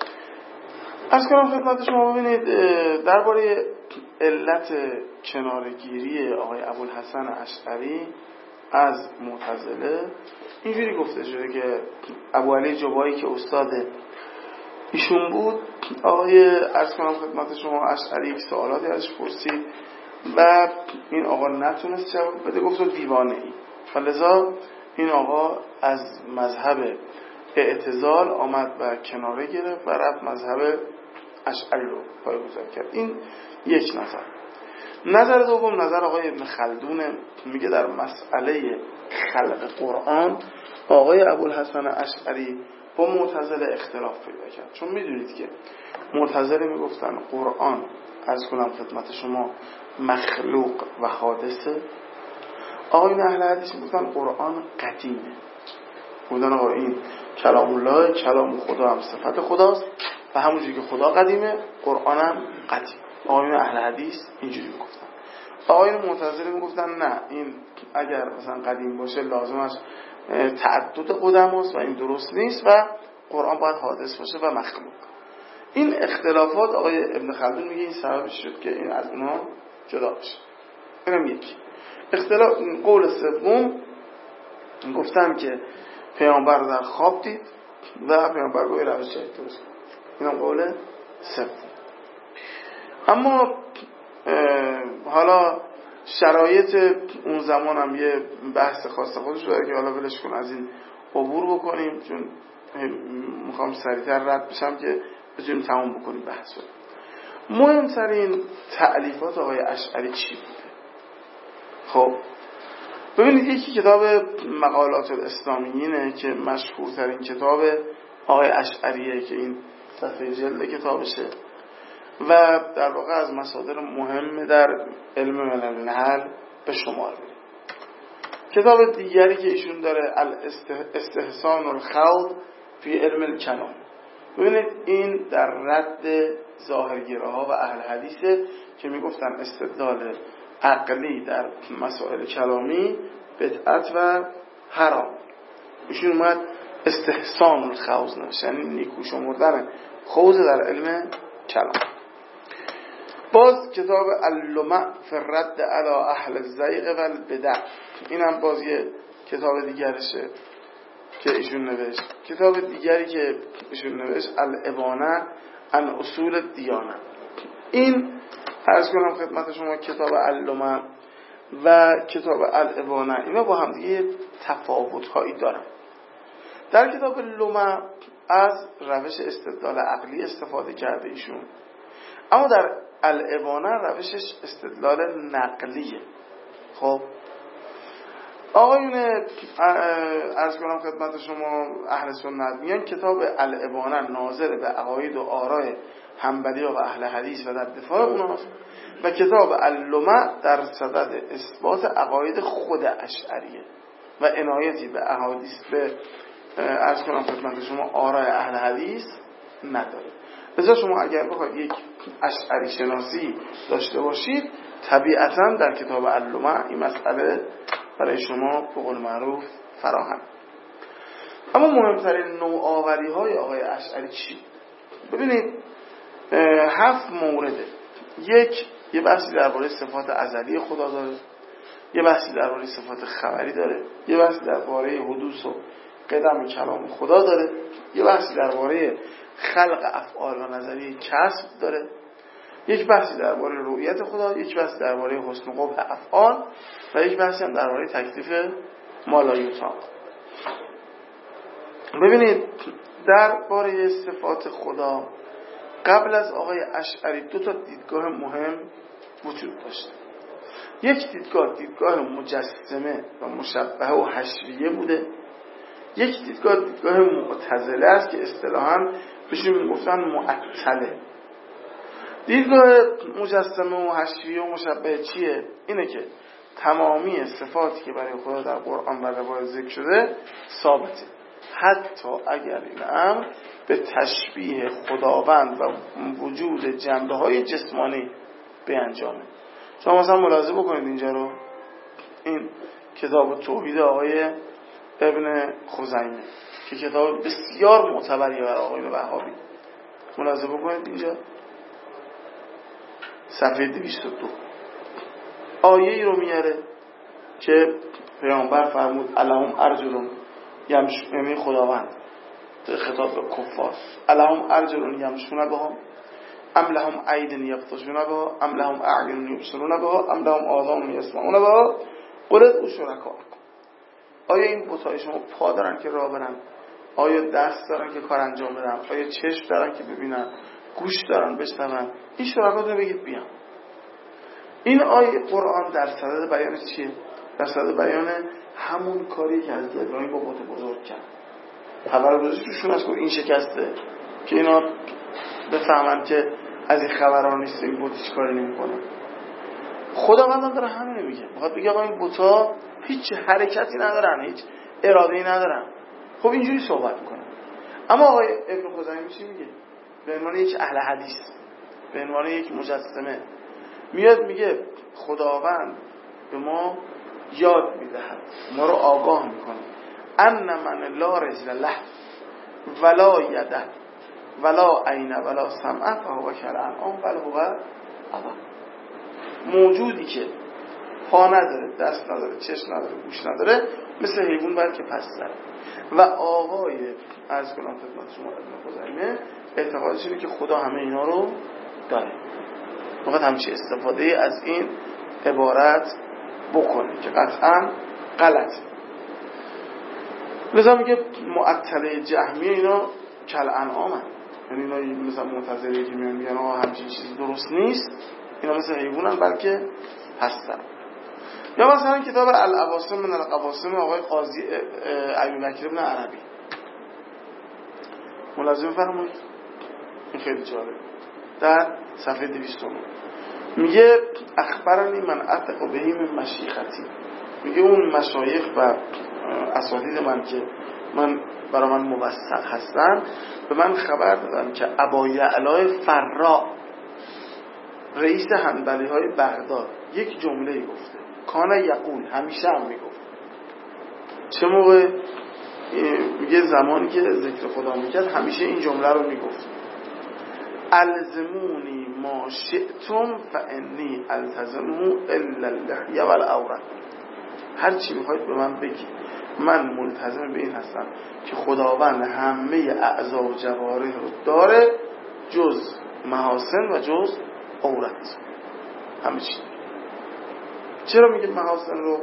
عرض کنم خدمت شما، ببینید درباره علت کنارگیری آقای ابوالحسن اشعری از معتزله اینجوری گفته شده که ابو علی جبایی که استاد ایشون بود، آقای عرض کنم خدمت شما اشعری یک سوالاتی ازش پرسید و این آقا نتونست جواب بده، گفت دیوانه ای. فلذا این آقا از مذهب اعتزال آمد و کناره گرفت و رفت مذهب اشعری رو پایه‌گذار کرد. این یک نظر. نظر دوم نظر آقای ابن خلدون، میگه در مسئله خلق قرآن آقای ابوالحسن اشعری با معتزله اختلاف پیدا کرد. چون میدونید که معتزله میگفتن قرآن از کنم خدمت شما مخلوق و حادثه، آقایون اهل حدیث میگفتن قرآن قدیمه، میگفتن آقا این کلام الله، کلام خدا هم صفت خداست و همونجوری که خدا قدیمه قرآن هم قدیم. آقایون اهل حدیث اینجوری میگفتن. آقایون معتزله میگفتن نه، این اگر مثلا قدیم باشه لازمش تعدد قدم است و این درست نیست و قرآن باید حادث باشه و مخلوق. این اختلافات آقای ابن خلدون میگه این سببش شد که این از اونها جدا بشه. اینم یکی. اختلاف قول سوم گفتن که پیامبر در خواب دید و پیامبر گوی روش جدید درست کرد. اینم قول سوم. اما میخوام شرایط اون زمان هم یه بحث خاص خودش داره که حالا ولش کن، از این عبور بکنیم چون میخوام سریعتر رد بشم که بتونیم تمام بکنیم بحث رو. مهمترین تألیفات آقای اشعری چی بوده؟ خب ببینید یکی کتاب مقالات الاسلامیینه که مشهورترین کتاب آقای اشعریه که این صفحه جلد کتابشه. و در واقع از مصادر مهم در علم من النحل به شمار میره. کتاب دیگری که ایشون داره الاستحسان الخلق فی علم الکلام. ببینید این در رد ظاهرگراها و اهل حدیثه که میگفتن استدلال عقلی در مسائل کلامی بدعت و حرام. ایشون اومد استحسان الخوض نوشت، یعنی نیکو شمردن خوض در علم کلام. باز کتاب اللمع فی الرد علی اهل الزیغ و البدع، این هم باز یه کتاب دیگرشه که ایشون نوشت. کتاب دیگری که ایشون نوشت الابانه عن اصول دیانه. این عرض کنم خدمت شما کتاب اللمع و کتاب الابانه اینا با هم دیگه تفاوت‌هایی دارن. در کتاب اللمع از روش استدلال عقلی استفاده کرده ایشون، اما در الابانه روشش استدلال نقلیه. خب آقایون عرض کنم خدمت شما اهل سنت میگن کتاب الابانه ناظر به عقاید و آراء حنبلی و اهل حدیث و در دفاع اوناست و کتاب اللمع در صدد اثبات عقاید خود اشعریه و عنایتی به احادیث به عرض کنم خدمت شما آراء اهل حدیث نداره. لذا شما اگر بخواید یک اشعری شناسی داشته باشید طبیعتاً در کتاب اللمع این مسئله برای شما به قول معروف فراهم. اما مهمترین نوآوری های آقای اشعری چی؟ ببینید هفت مورده. یک یه بحثی درباره صفات ازلی خدا داره، یه بحثی درباره صفات خبری داره، یه بحثی درباره حدوث و قدم کلام خدا داره، یه بحثی درباره خلق افعال و نظریه کسب داره، یک بحثی درباره رؤیت خدا، یک بحثی درباره حسن قبح افعال و یک بحثی هم درباره تکلیف مالایوتان. ببینید درباره صفات خدا قبل از آقای اشعری دو تا دیدگاه مهم وجود داشت. یک دیدگاه دیدگاه مجسمه و مشبهه و حشویه بوده. یک دیدگاه دیدگاه معتزله است که اصطلاحاً بهشون میگفتن معطله. دیدگاه مجسمه و حشویه و مشبهه چیه؟ اینه که تمامی صفاتی که برای خدا در قرآن و روایت ذکر شده ثابته، حتی اگر این امر به تشبیه خداوند و وجود جنبه های جسمانی بیانجامه. شما مثلا ملاحظه بکنید اینجا رو، این کتاب توحید آقای ابن خزیمه که کتاب بسیار معتبریه برای آقایون وهابی، ملاحظه بکنید اینجا صفحه دویست و دو آیه ای رو میاره که پیامبر فرمود الهم ارجلون یمشون، خداوند خطاب به کفار، الهم ارجلون یمشون بها ام لهم عین یبطشون بها ام لهم اعین یبصرون بها ام لهم آذان یسمعون بها قل ادعوا شرکاءکم. آیا این بت‌های شما پا دارن که راه برن؟ آیا دست دارن که کار انجام بدن؟ آیا چشم دارن که ببینن؟ گوش دارن بشنون؟ این شرکاتون بگید بیان. این آیه قرآن در صدد بیان چیه؟ در صدد بیان همون کاری که از ابراهیم با بت بزرگ کرد. خبر روزی توشون از این شکسته که اینا بفهمن که از این خبران نیست، این بت هیچ کاری نمی‌کنه. خداوند هم داره همین میگه، میخواد بگه آقا این بت‌ها هیچ حرکتی ندارن، هیچ اراده‌ای ندارن. خب اینجوری صحبت میکنه. اما آقای ابن خزیمه چی میگه؟ به عنوان یک اهل حدیث، به عنوان یک مجسمه میاد میگه خداوند به ما یاد میدهد، ما رو آگاه میکنه ان من لا رجل له ولا یده ولا عین ولا سمع فهو کالانعام بل هو اضل. موجودی که پا نداره، دست نداره، چشم نداره، گوش نداره، مثل حیوان بلکه پست‌تره. و آقای عرض کنم خدمت شما ابن خزیمه اعتقادش اینه که خدا همه اینا رو داره. فقط همچی استفاده از این عبارت بکنه که قطعا غلطه. لذا میگه معطله جهمیه اینا کل انعامن، یعنی اینا مثلا معتزله که میان میگن آقا همچین چیزی درست نیست، اینا مثل حیوانن بلکه هستن. یا مثلا کتاب العواصم من القواسم آقای قاضی ابوبکر بن عربی، ملازم فرمایید، این خیلی جالب. در صفحه دویست و نه میگه اخبرنی من اتق بهی من مشیختی، میگه اون مشایخ و اساتید من که من برای من موثق هستن به من خبر دادن که ابا یعلا فرا رئیس حنبلی های بغداد یک جمله گفته، کان یقول، همیشه هم میگفت. چه موقع؟ میگه زمانی که ذکر خدا میکرد همیشه این جمله رو میگفت، الزمونی ما شئتم فانی التزمه الا اللحیه والعورت. هر چی میخواید به من بگید، من ملتزم به این هستم که خداوند همه اعضا و جوارح رو داره جز محاسن و جز عورت، همه چی. چرا میگه محاسن رو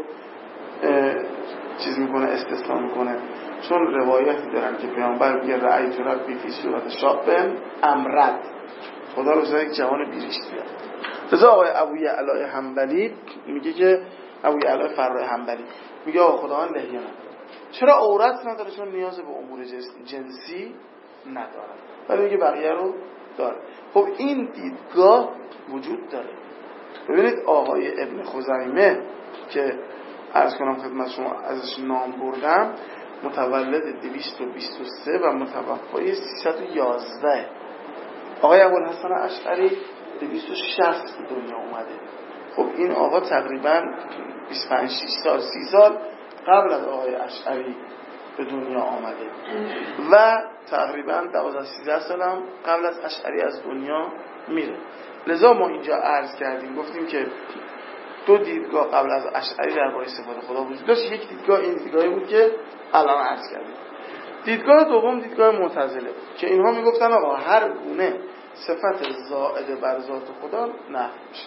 چیز میکنه، استثناء میکنه؟ چون روایتی دارن که پیامبر میگه رأیت ربی فی صورت شابن امرد، خدا رو شده یک جوان بیریش دیدم. لذا آقای ابو یعلا حنبلی میگه که ابو یعلا فرا حنبلی میگه آقا خداوند لحیه نداره. چرا عورت نداره؟ چون نیاز به امور جنسی نداره، ولی میگه بقیه رو داره. خب این دیدگاه وجود داره. ببینید آقای ابن خزیمه که عرض کنم خدمت شما ازش نام بردم، متولد دویست و بیست و سه و متوفای سیصد و یازده. آقای ابوالحسن اشعری دویست و شصت به دنیا اومده. خب این آقا تقریبا بیست و پنج شش سال سی سال قبل از آقای اشعری به دنیا آمده و تقریبا دوازده سیزده سال هم قبل از اشعری از دنیا میره. لذا ما اینجا عرض کردیم، گفتیم که دو دیدگاه قبل از اشعری درباره صفات خدا وجود داشت. یک دیدگاه این دیدگاهی بود که الان عرض کردیم. دیدگاه دوم دیدگاه معتزله بود که اینها میگفتن آقا هر گونه صفت زائد بر ذات خدا نفی میشه.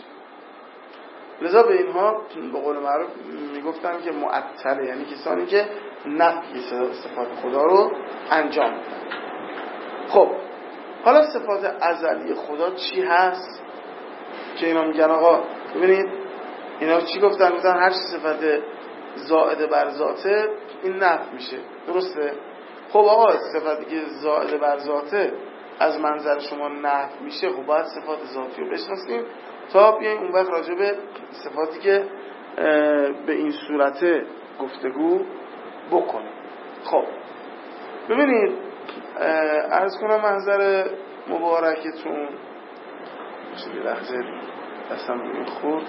لذا به اینها به قول معروف میگفتن که معطله، یعنی کسانی که نفی صفات خدا رو انجام میدن. خب حالا صفات ازلی خدا چی هست که اینا میگن آقا ببینید اینا چی گفتن؟ گفتن هر چی صفت زائد بر ذاته این نفی میشه. درسته؟ خب آقا صفتی که زائد بر ذاته از منظر شما نفی میشه، خب باید صفات ذاتی رو بشناسیم تا بیاییم اون وقت راجع به صفاتی که به این صورت گفتگو بکنیم. خب ببینید عرض کنم منظر مبارکتون چه لحظه دستم بگیم خورد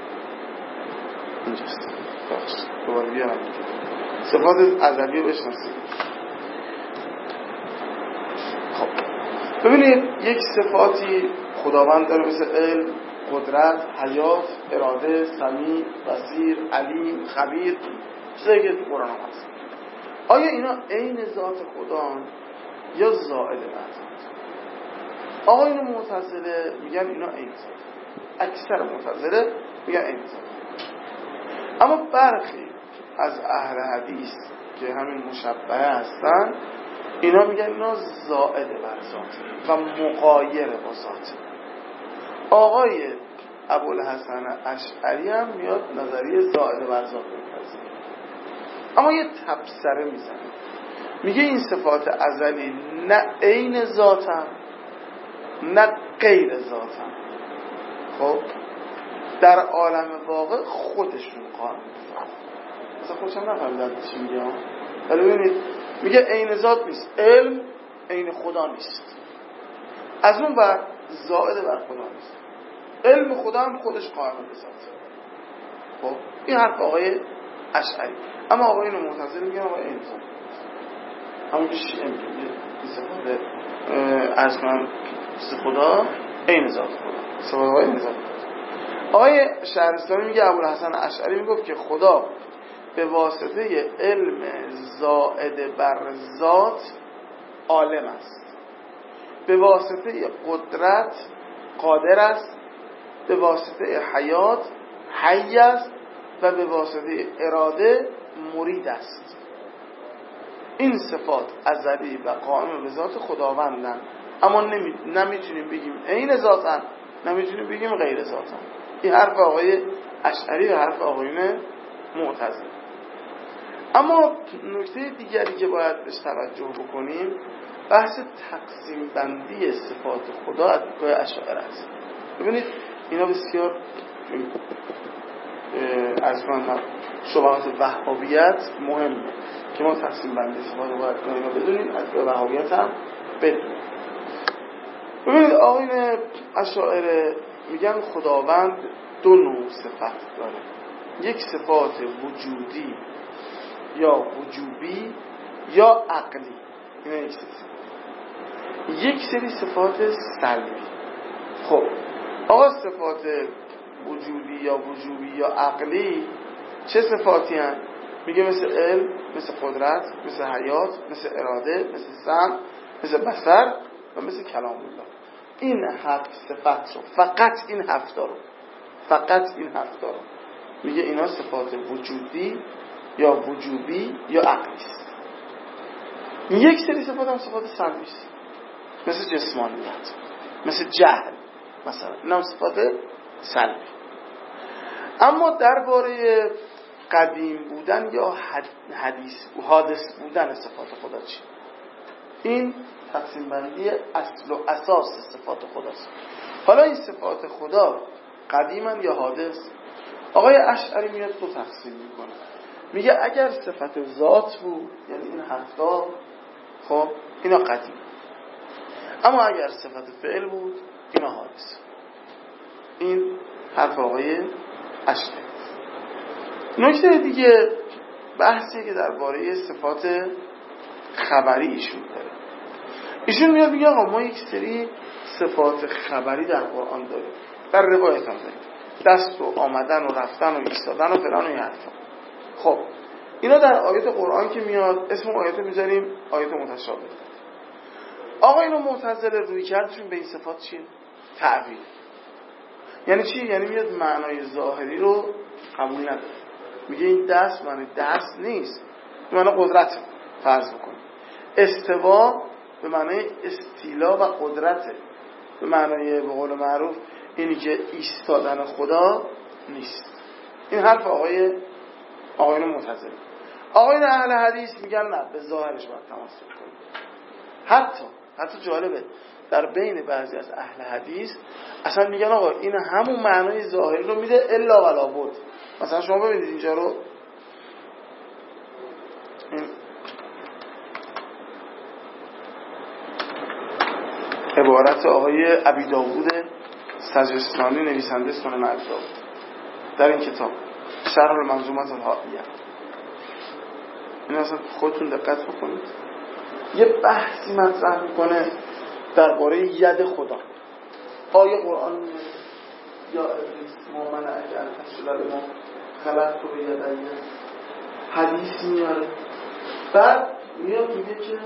اینجاست، بخش دوباره بیارم صفات ازلی رو بشناسیم. خب ببینید یک صفاتی خداوند داره مثل علم، قدرت، حیات، اراده، سمیع، بصیر، علیم، خبیر، چیزایی که تو قرآن هم هست. آیا اینا عین ذات خدا یا زائد بر ذات؟ آقایون معتزله میگن اینا عین ذات، اکثر معتزله میگن عین ذات. اما برخی از اهل حدیث که همین مشبهه هستن اینا میگن اینا زائد بر ذات و مغایر با ذات. آقای ابوالحسن اشعری هم میاد نظریه زائد بر ذات میپذیره، اما یه تبصره میزنه، میگه این صفات ازلی نه عین ذاتن نه غیر ذاتن. خب در عالم واقع خودشون قائم بذارن. مثلا خودشم نفهمیدن چی میگه، ولی ببینید میگه عین ذات نیست، علم عین خدا نیست، از اون بر زائد بر خدا نیست، علم خدا هم خودش قائم به ذات. خب این حرف آقای اشعری. اما آقایون معتزله میگن آقا عین ذات، همون که شیعه میگه این صفات از کنم خدا عین ذات خدا، صفات آقای عین ذات. آقای شهرستانی میگه ابوالحسن اشعری میگفت که خدا به واسطه علم زائد بر ذات عالم است، به واسطه قدرت قادر است، به واسطه حیات حی است و به واسطه اراده مرید است. این صفات ازلی و قائم به ذات خداوندن، اما نمی... نمیتونیم بگیم عین ذاتن، نمیتونیم بگیم غیر ذاتن. این حرف آقای اشعری و حرف آقایون معتزله. اما نکته دیگری که باید بهش توجه بکنیم بحث تقسیم بندی صفات خدا از دیدگاه اشاعره است. ببینید اینا بسیار از من شبهات وهابیت مهمه که ما تقسیم بندی صفات رو باید اینا بدونیم، از وهابیت هم بدونیم. ببینید آقایون اشاعره میگن خداوند دو نوع صفت داره، یک صفات وجودی یا وجوبی یا عقلی، اینا یک سری یک سری صفات سلبی. خب آقا صفات وجودی یا وجوبی یا عقلی چه صفاتی هستند؟ میگه مثل علم، مثل قدرت، مثل حیات، مثل اراده، مثل سمع، مثل بصر و مثل کلام الله. این هفت صفت رو، فقط این هفت رو فقط این هفت رو میگه اینا صفات وجودی یا وجوبی یا عقلی است. یک سری صفات هم صفات سلبی است، مثل جسمانیت، مثل جهل مثلا، اینا هم صفات سلبی. اما درباره قدیم بودن یا حدیث حادث بودن صفات خدا چی؟ این تقسیم بندی اصل و اساس صفات خداست. حالا این صفات خدا قدیمن یا حادث؟ آقای اشعری میاد دو تقسیم میکنه، میگه اگر صفت ذات بود یعنی این هفتا، خب اینا قدیم، اما اگر صفت فعل بود اینا حادث. این حرف آقای اشعری. نکته دیگه بحثی که درباره صفات خبری ایشون داره. ایشون میاد میگه آقا ما یک سری صفات خبری در قرآن داریم، در روایت هم داریم، دست و آمدن و رفتن و ایستادن و فلان و این حرفا. خب اینا در آیات قرآن که میاد اسم آیات میذاریم آیات متشابه. آقا اینو معتزله روی کردشون به این صفات چیه؟ تعبیر. یعنی چی؟ یعنی میاد معنای ظاهری رو قبول نداره، میگه این دست معنی دست نیست، به معنی قدرت فرض بکنیم. استوا به معنی استیلا و قدرته، به معنی به قول معروف اینی که ایستادن خدا نیست. این حرف آقای آقایون معتزله. آقایون اهل حدیث میگن نه، به ظاهرش باید تمسک کنیم. حتی حتی جالبه در بین بعضی از اهل حدیث اصلا میگن آقا این همون معنای ظاهری رو میده الا ولا بد. مثلا شما ببینید اینجا رو، این عبارت آقای ابی داوود سجستانی نویسنده سنن ابی داوود در این کتاب شرح المنظومه الحائیه، این اصلا خودتون دقت بکنید یه بحثی مطرح میکنه درباره ید خدا. آیه قرآن میگه یا ابلیس ما منعک ان تسجد لما خلقت به یدی، حدیث میاره، بعد میاد میگه که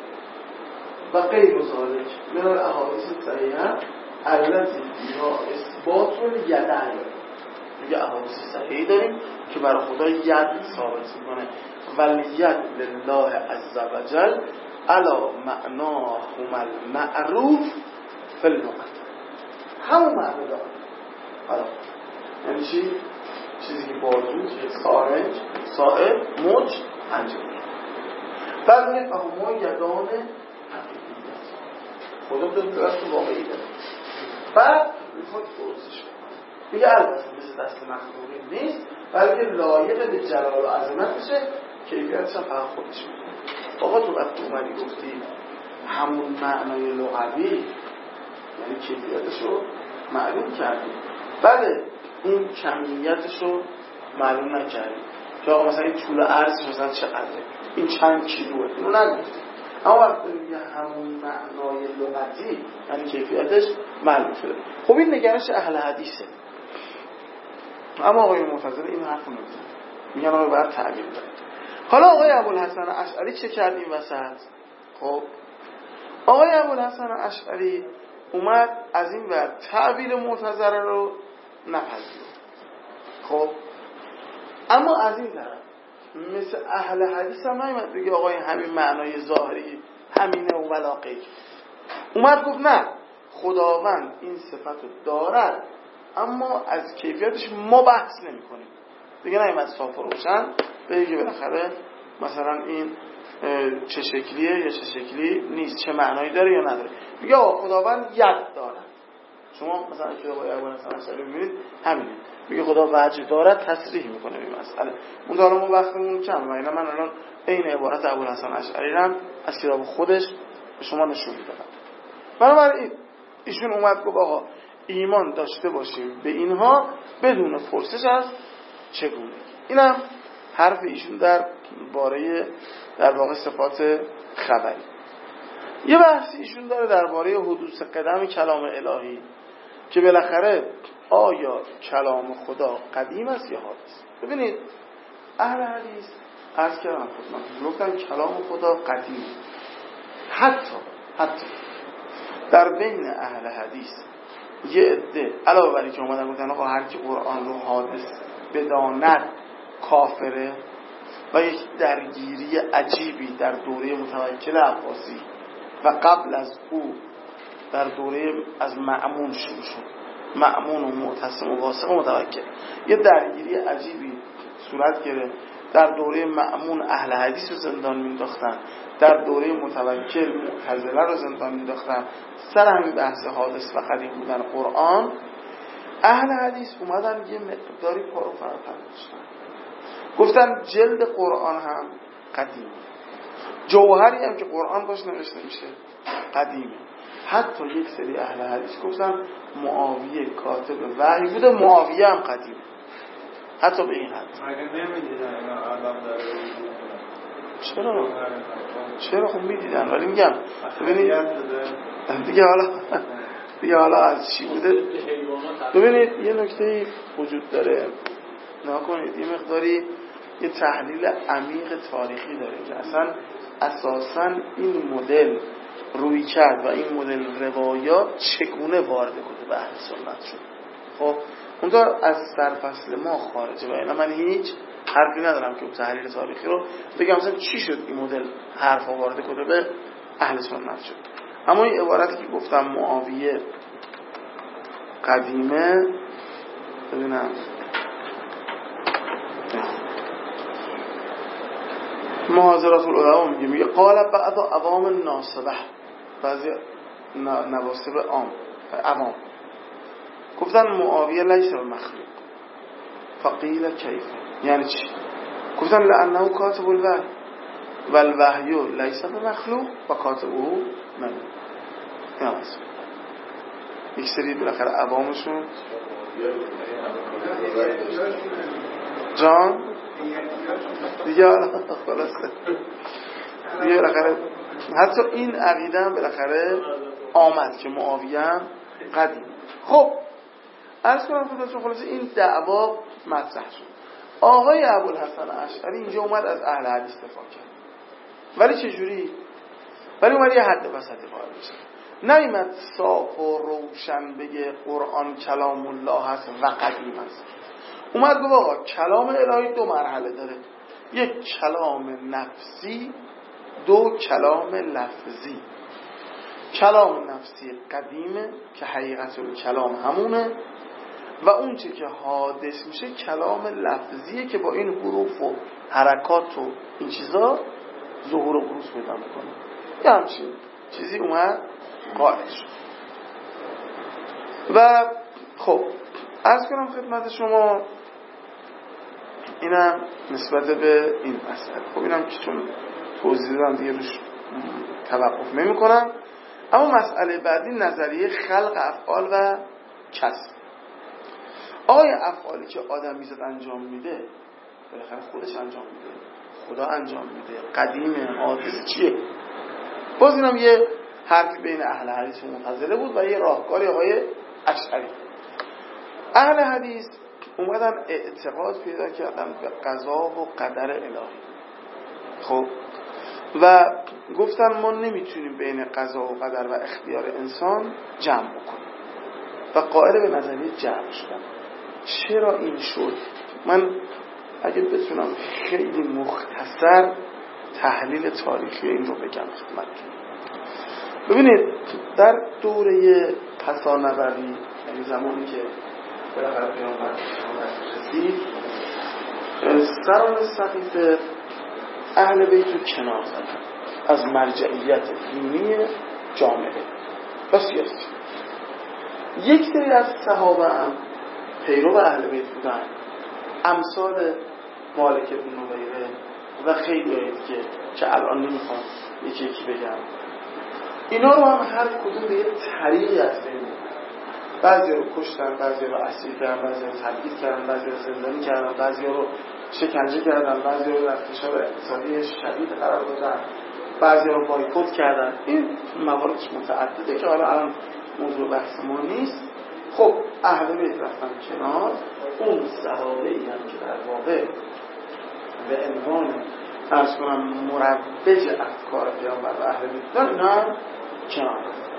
و غیر ذالک من الاحادیث صحیحه التي فیها اثبات الیدین. میگه احادیث صحیحی داریم که برای خدا ید ثابت میکنه، والید لله عز وجل علی معناهم المعروف فی اللغة، همون معنی داره. حالا یعنی چی؟ چیزی که بازو، خارج، صاحب، موج، انجام. بعد میگه فهما یدان حقیقیت، خدا به دست واقعی داره. بعد میخواد توضیحش کنه، میگه البته مثل دست مخلوقی نیست، بلکه لایق به جلال و عظمت بشه، کیفیتش هم فقط خودش میکنه. آقا تو وقتی اومدی گفتی همون معنای لغوی، یعنی کیفیتش رو معلوم کردی، بله این کمیتش رو معلوم نکردی که آقا مثلا این طول عرض مثلا چقدره، این چند کیلوه، اینو نگفتی. اما وقتی میگه همون معنای لغتی یعنی کیفیتش معلوم شده. خب این نگرش اهل حدیثه. اما آقای معتزله این حرفو نمیزنه، میگن آقا باید تعبیر کنه. حالا آقای ابوالحسن اشعری چه کرد این وسط؟ خب آقای ابوالحسن اشعری اومد از این ور تعبیر معتزله رو نپذیرفت. خب اما از این طرف مثل اهل حدیث هم نمیاد بگه آقای همین معنای ظاهری همینه و ولاقی، اومد گفت نه، خداوند این صفت رو دارد اما از کیفیتش ما بحث نمی کنیم. دیگه نمیاد صاف و روشن بگه بالاخره مثلا این چه شکلیه یا چه شکلی نیست، چه معنایی داره یا نداره. میگه خداوند ید داره. شما مثلا کتاب ابو الحسن اشعری ببینید همینه، میگه خدا وجه دارد، تصریح میکنه این مسئله. اون دارم اون وقتمون کم و اینا من الان این عبارت ابو الحسن اشعری رو از کتاب خودش به شما نشون میدم. بنابراین ایشون اومد گفت آقا ایمان داشته باشیم به اینها بدون پرسش از چگونه. اینم حرف ایشون در باره در واقع صفات خبری. یه بحثی ایشون داره درباره حدوث قدم کلام الهی که بالاخره آیا کلام خدا قدیم است یا حادث. ببینید اهل حدیث عرض کردم خدمتتون گفتن کلام خدا قدیم، حتی حتی در بین اهل حدیث یه عده علاوه بر اینکه اومدن گفتن آقا هر کی قرآن رو حادث بداند کافره و یک درگیری عجیبی در دوره متوکل عباسی و قبل از او در دوره از مأمون شروع شد، مأمون و معتصم و واثق و متوکل، یه درگیری عجیبی صورت گرفت. در دوره مأمون اهل حدیث رو زندان مینداختن، در دوره متوکل معتزله رو زندان مینداختن سر همین بحث حادث و قدیم بودن قرآن. اهل حدیث اومدن یه مقداری پارو فراتر داشتن، گفتن جلد قرآن هم قدیمه، جوهری هم که قرآن باش نوشته میشه قدیمه. حتی یک سری اهل حدیث گفتن معاویه کاتب وحی بوده، معاویه هم قدیمه، حتی به این حد. مگه نمیدیدن اینا علم داره؟ چرا؟ چرا خب میدیدن، ولی میگم ببینید دیگه حالا دیگه حالا از چی بوده. ببینید یه نکته وجود داره، نکنید یه مقداری یه تحلیل عمیق تاریخی داره که اصلا اساساً این مدل روی کرد و این مدل روایات چگونه وارد کتب اهل سنت شد. خب اونطور از سرفصل ما خارجه و اینا من هیچ حرفی ندارم که اون تحلیل تاریخی رو بگم مثلا چی شد این مدل حرفا وارد کتب اهل سنت شد. اما این عبارتی که گفتم معاویه قدیمه، ببینم محاضرات العلماء میگه میگه قال بعض عوام ناصبه، بعضی نواسب عام عوام گفتن معاویه لیس بمخلوق، فقیل کیف، یعنی چی؟ گفتن لانه کاتب الوحی و الوحی لیس بمخلوق و کاتبه من. این هست یک سری بالاخره عوامشون جان دیگه حالا خلاصه دیگه بالاخره حتی این عقیده هم بالاخره آمد که معاویه هم قدیم. خب عرض کنم خدمتتون خلاصه این دعوا مطرح شد. آقای ابوالحسن اشعری اینجا اومد از اهل حدیث دفاع کرد، ولی چه جوری؟ ولی اومد یه حد وسط قائل بشه، نیامد صاف و روشن بگه قرآن کلام الله هست و قدیم است. اومد گفت آقا کلام الهی دو مرحله داره، یک کلام نفسی، دو کلام لفظی. کلام نفسی قدیمه که حقیقت اون کلام همونه و اون چی که حادث میشه کلام لفظیه که با این حروف و حرکات و این چیزا ظهور و بروز پیدا میکنه. یه همچین چیزی اومد قائل شد. و خب عرض کنم خدمت شما اینم نسبت به این مسئله. خب اینم که چون توضیح دادم دیگه روش توقف نمی کنم. اما مسئله بعدی نظریه خلق افعال و کسب. آیا افعالی که آدم میزد انجام میده بالاخره خودش انجام میده، خدا انجام میده، قدیمه، حادث چیه؟ باز اینم یه حرفی بین اهل حدیث و معتزله بود و یه راهکاری آقای اشعری. اهل حدیث اومدن اعتقاد پیدا کردن به قضا و قدر الهی. خب و گفتن ما نمیتونیم بین قضا و قدر و اختیار انسان جمع بکنیم و قائل به نظریه جمع شدن. چرا این شد؟ من اگه بتونم خیلی مختصر تحلیل تاریخی این رو بگم خدمتتون. ببینید در دوره پسانوری، یعنی زمانی که بالاخره پیامبر رسید، سران سقیفه اهل بیت رو کنار زدن از مرجعیت دینی جامعه و سیاسی. یک سری از صحابه هم پیرو اهل بیت بودن، امثال مالک بن نویره و خیلی هایید که که الان نمیخوام یکی یکی بگم. اینا رو هم هر کدوم به یه طریقی از بین بودن. بعضی رو کشتن، بعضی رو اسیر کردن، بعضی رو تبعید کردن، بعضی رو زندانی کردن، بعضی رو شکنجه کردن، بعضی رو در فشار اقتصادی شدید قرار دادن، بعضی رو بایکوت کردن. این مواردش متعدده که حالا الان موضوع بحث ما نیست. خب اهل بیت رفتن کنار، اون صحابه ای هم که در واقع به عنوان فرض کنم مروج افکار پیامبر و اهل بیت بودن، اینا هم کنار رفتن.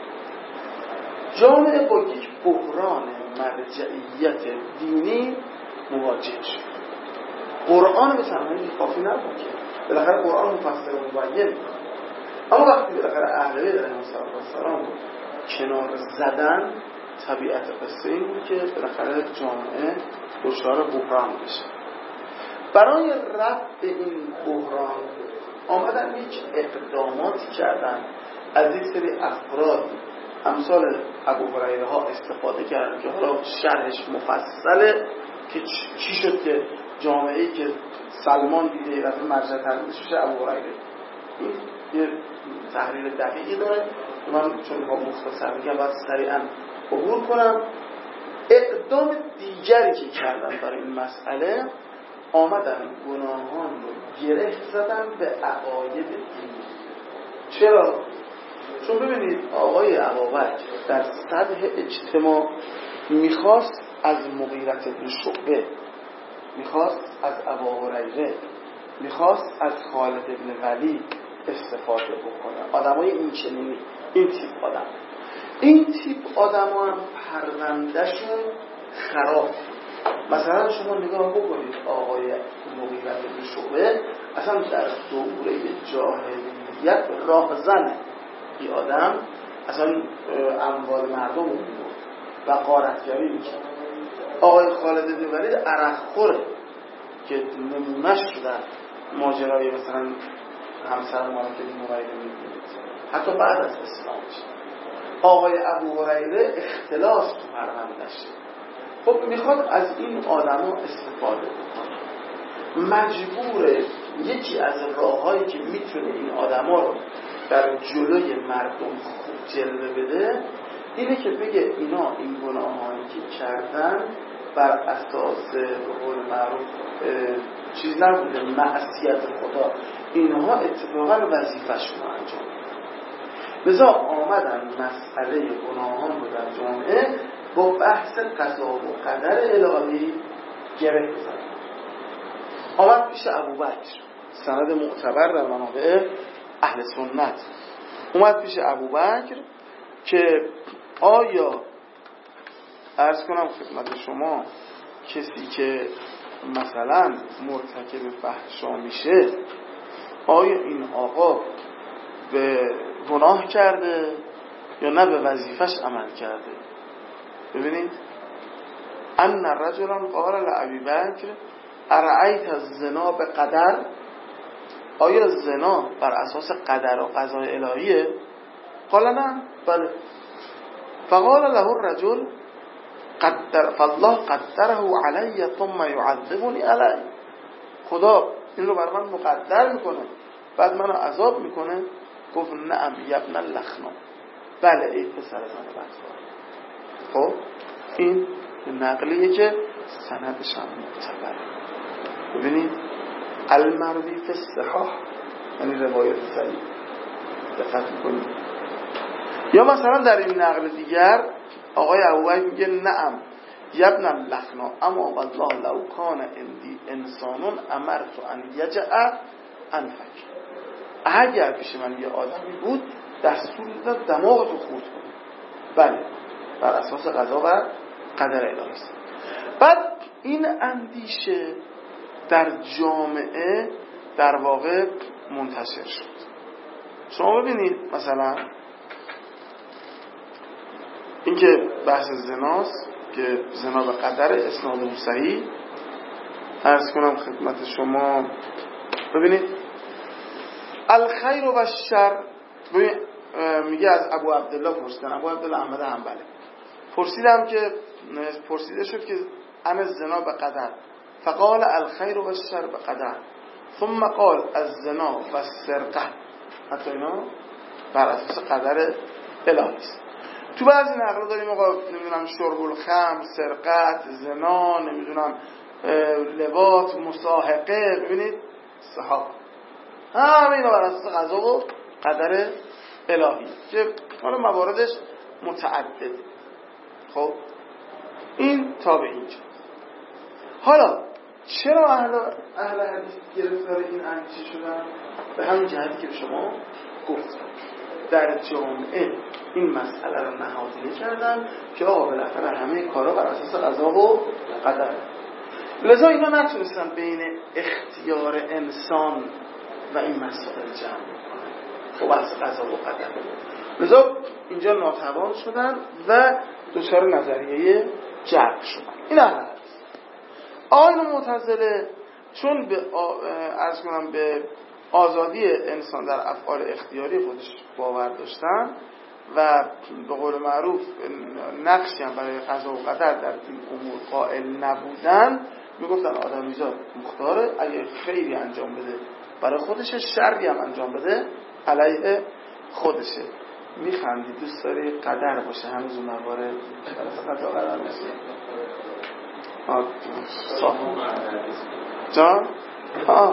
جامعه با یک بحران مرجعیت دینی مواجه شد. قرآن به تنهایی کافی نبود که بالاخره قرآن مفسر و مبین، اما وقتی بالاخره اهل بیت علیهم السلام کنار زدن، طبیعت قصه این بود که بالاخره جامعه دچار بحران بشه. برای رفع این بحران آمدن یک اقداماتی کردن، از یک سری افراد امثال ابو هریره ها استفاده کردن که حالا شرحش مفصله که چی شد که جامعه‌ای که سلمان دیده یه دفعه مرجع تحلیلش میشه ابو هریره. این یه تحلیل دقیقی داره، من چون با مختصر میگم باید سریعا عبور کنم. اقدام دیگری که کردن برای این مسئله، آمدن گناهان رو گره زدن به عقاید دینی. چرا؟ چون ببینید آقای ابابکر در سطح اجتماع میخواست از مغیرة بن شعبه، میخواست از ابو هریره، میخواست از خالد بن ولید استفاده بکنه. آدمای این چنینی، این تیپ آدم، این تیپ آدم ها هم پروندهشون خراب. مثلا شما نگاه بکنید آقای مغیرة بن شعبه اصلا در دوره جاهلیت راهزنه. این آدم اصلا اموال مردم رو می‌برد و غارتگری می‌کرد. آقای خالد بن ولید عرقخوره که نمونهش در ماجرای مثلا همسر مالک بن نویره می‌بینید، حتی بعد از اسلامش. آقای ابو هریره اختلاس تو پرونده‌شه. خب میخواد از این آدما استفاده بکنه، مجبوره یکی از راه‌هایی که میتونه این آدما رو در جلوی مردم خوب جلوه بده اینه که بگه اینا این گناهایی که کردن بر اساس به قول معروف چیز نبوده، معصیت خدا، اینها اتفاقا وظیفه‌شون رو انجام بدن. لذا آمدن مسئله گناهان رو در جامعه با بحث قضا و قدر الهی گره بزنن. آمد پیش ابوبکر، سند معتبر در منابع اهل سنت، اومد پیش ابوبکر که آیا عرض کنم خدمت شما کسی که مثلا مرتکب فحشا میشه آیا این آقا به گناه کرده یا نه به وظیفش عمل کرده؟ ببینید ان رجلا قال لابی بکر ارأیت الزنا به قدر، آیا زنا بر اساس قدر و قضای الهیه؟ قال نه، بله. فقال له الرجل قدر فالله قدره علی ثم يعذبني علی، خدا این رو بر من مقدر میکنه بعد منو عذاب میکنه. گفت نعم یبن اللخنا، بله ای پسر زن بدکار. خب این نقلیه که سندش هم معتبره. ببینید المروی فی الصحاح یعنی روایت صحیح، دقت میکنید. یا مثلا در این نقل دیگر آقای ابوبکر میگه نعم یبن اللخنا اما والله لو کان عندی انسان امرت ان یجع انفک، اگر پیش من یه آدمی بود دستور داد دماغتو خورد کنه. بله بر اساس قضا و قدر الهی است. بعد این اندیشه در جامعه در واقع منتشر شد. شما ببینید مثلا این که بحث زناست که زنا به قدر اسناد صحیح، عرض کنم خدمت شما. ببینید الخیر و شر. میگه از ابو عبدالله پرسیدن، ابو عبدالله احمد حنبلی پرسیدم که پرسیده شد که عن الزنا بقدر، فقال الخیر و شر بقدر، ثم قال الزنا و السرقه. حتی اینا بر اساس قدر الهی است. تو بعضی نقل داریم آقا نمیدونم شرب الخمر، سرقت، زنا، نمیدونم لواط، مصاحقه، ببینید صحاب همه اینا بر اساس قضا و قدر الهی که حالا مواردش متعدد. خب این تا به اینجا. حالا چرا اهل اهل حدیث گرفتار این اندیشه شدن؟ به همین جهتی که به شما گفتم، در جامعه این مسئله رو نهادینه کردن که آقا بالاخره همه کارا بر اساس قضا و قدر. لذا اینا نتونستن بین اختیار انسان و این مسائل جمع کنن، خب از قضا و قدر. لذا اینجا ناتوان شدن و دچار نظریه جبر شدن. این اهل حدیث. آیین معتزله چون به عرض کنم به آزادی انسان در افعال اختیاری خودش باور داشتن و به قول معروف نقشی هم برای قضا و قدر در این امور قائل نبودن، میگفتن آدمیزاد مختاره، اگه خیری انجام بده برای خودشه، شری هم انجام بده علیه خودشه. میخندی دوست داری قدر باشه هنوز اون موارد برای قضا قدر باشه. صاحب جان آه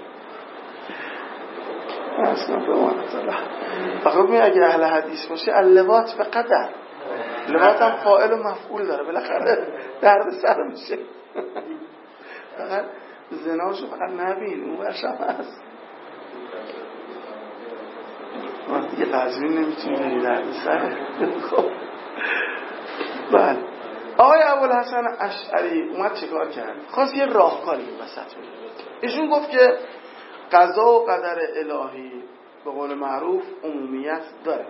اصلا به معنی فقط می اگه اهل حدیث باشه اللوات به قدر، لوات هم فاعل و مفعول داره، بالاخره درد سر میشه. فقط زناشو فقط نبین، اون ورش هم هست دیگه تضمین نمیتونی بری درد سر. خب بله، آقای ابوالحسن اشعری اومد چیکار کرد؟ خواست یه راهکاری وسط بده. ایشون گفت که قضا و قدر الهی به قول معروف عمومیت داره.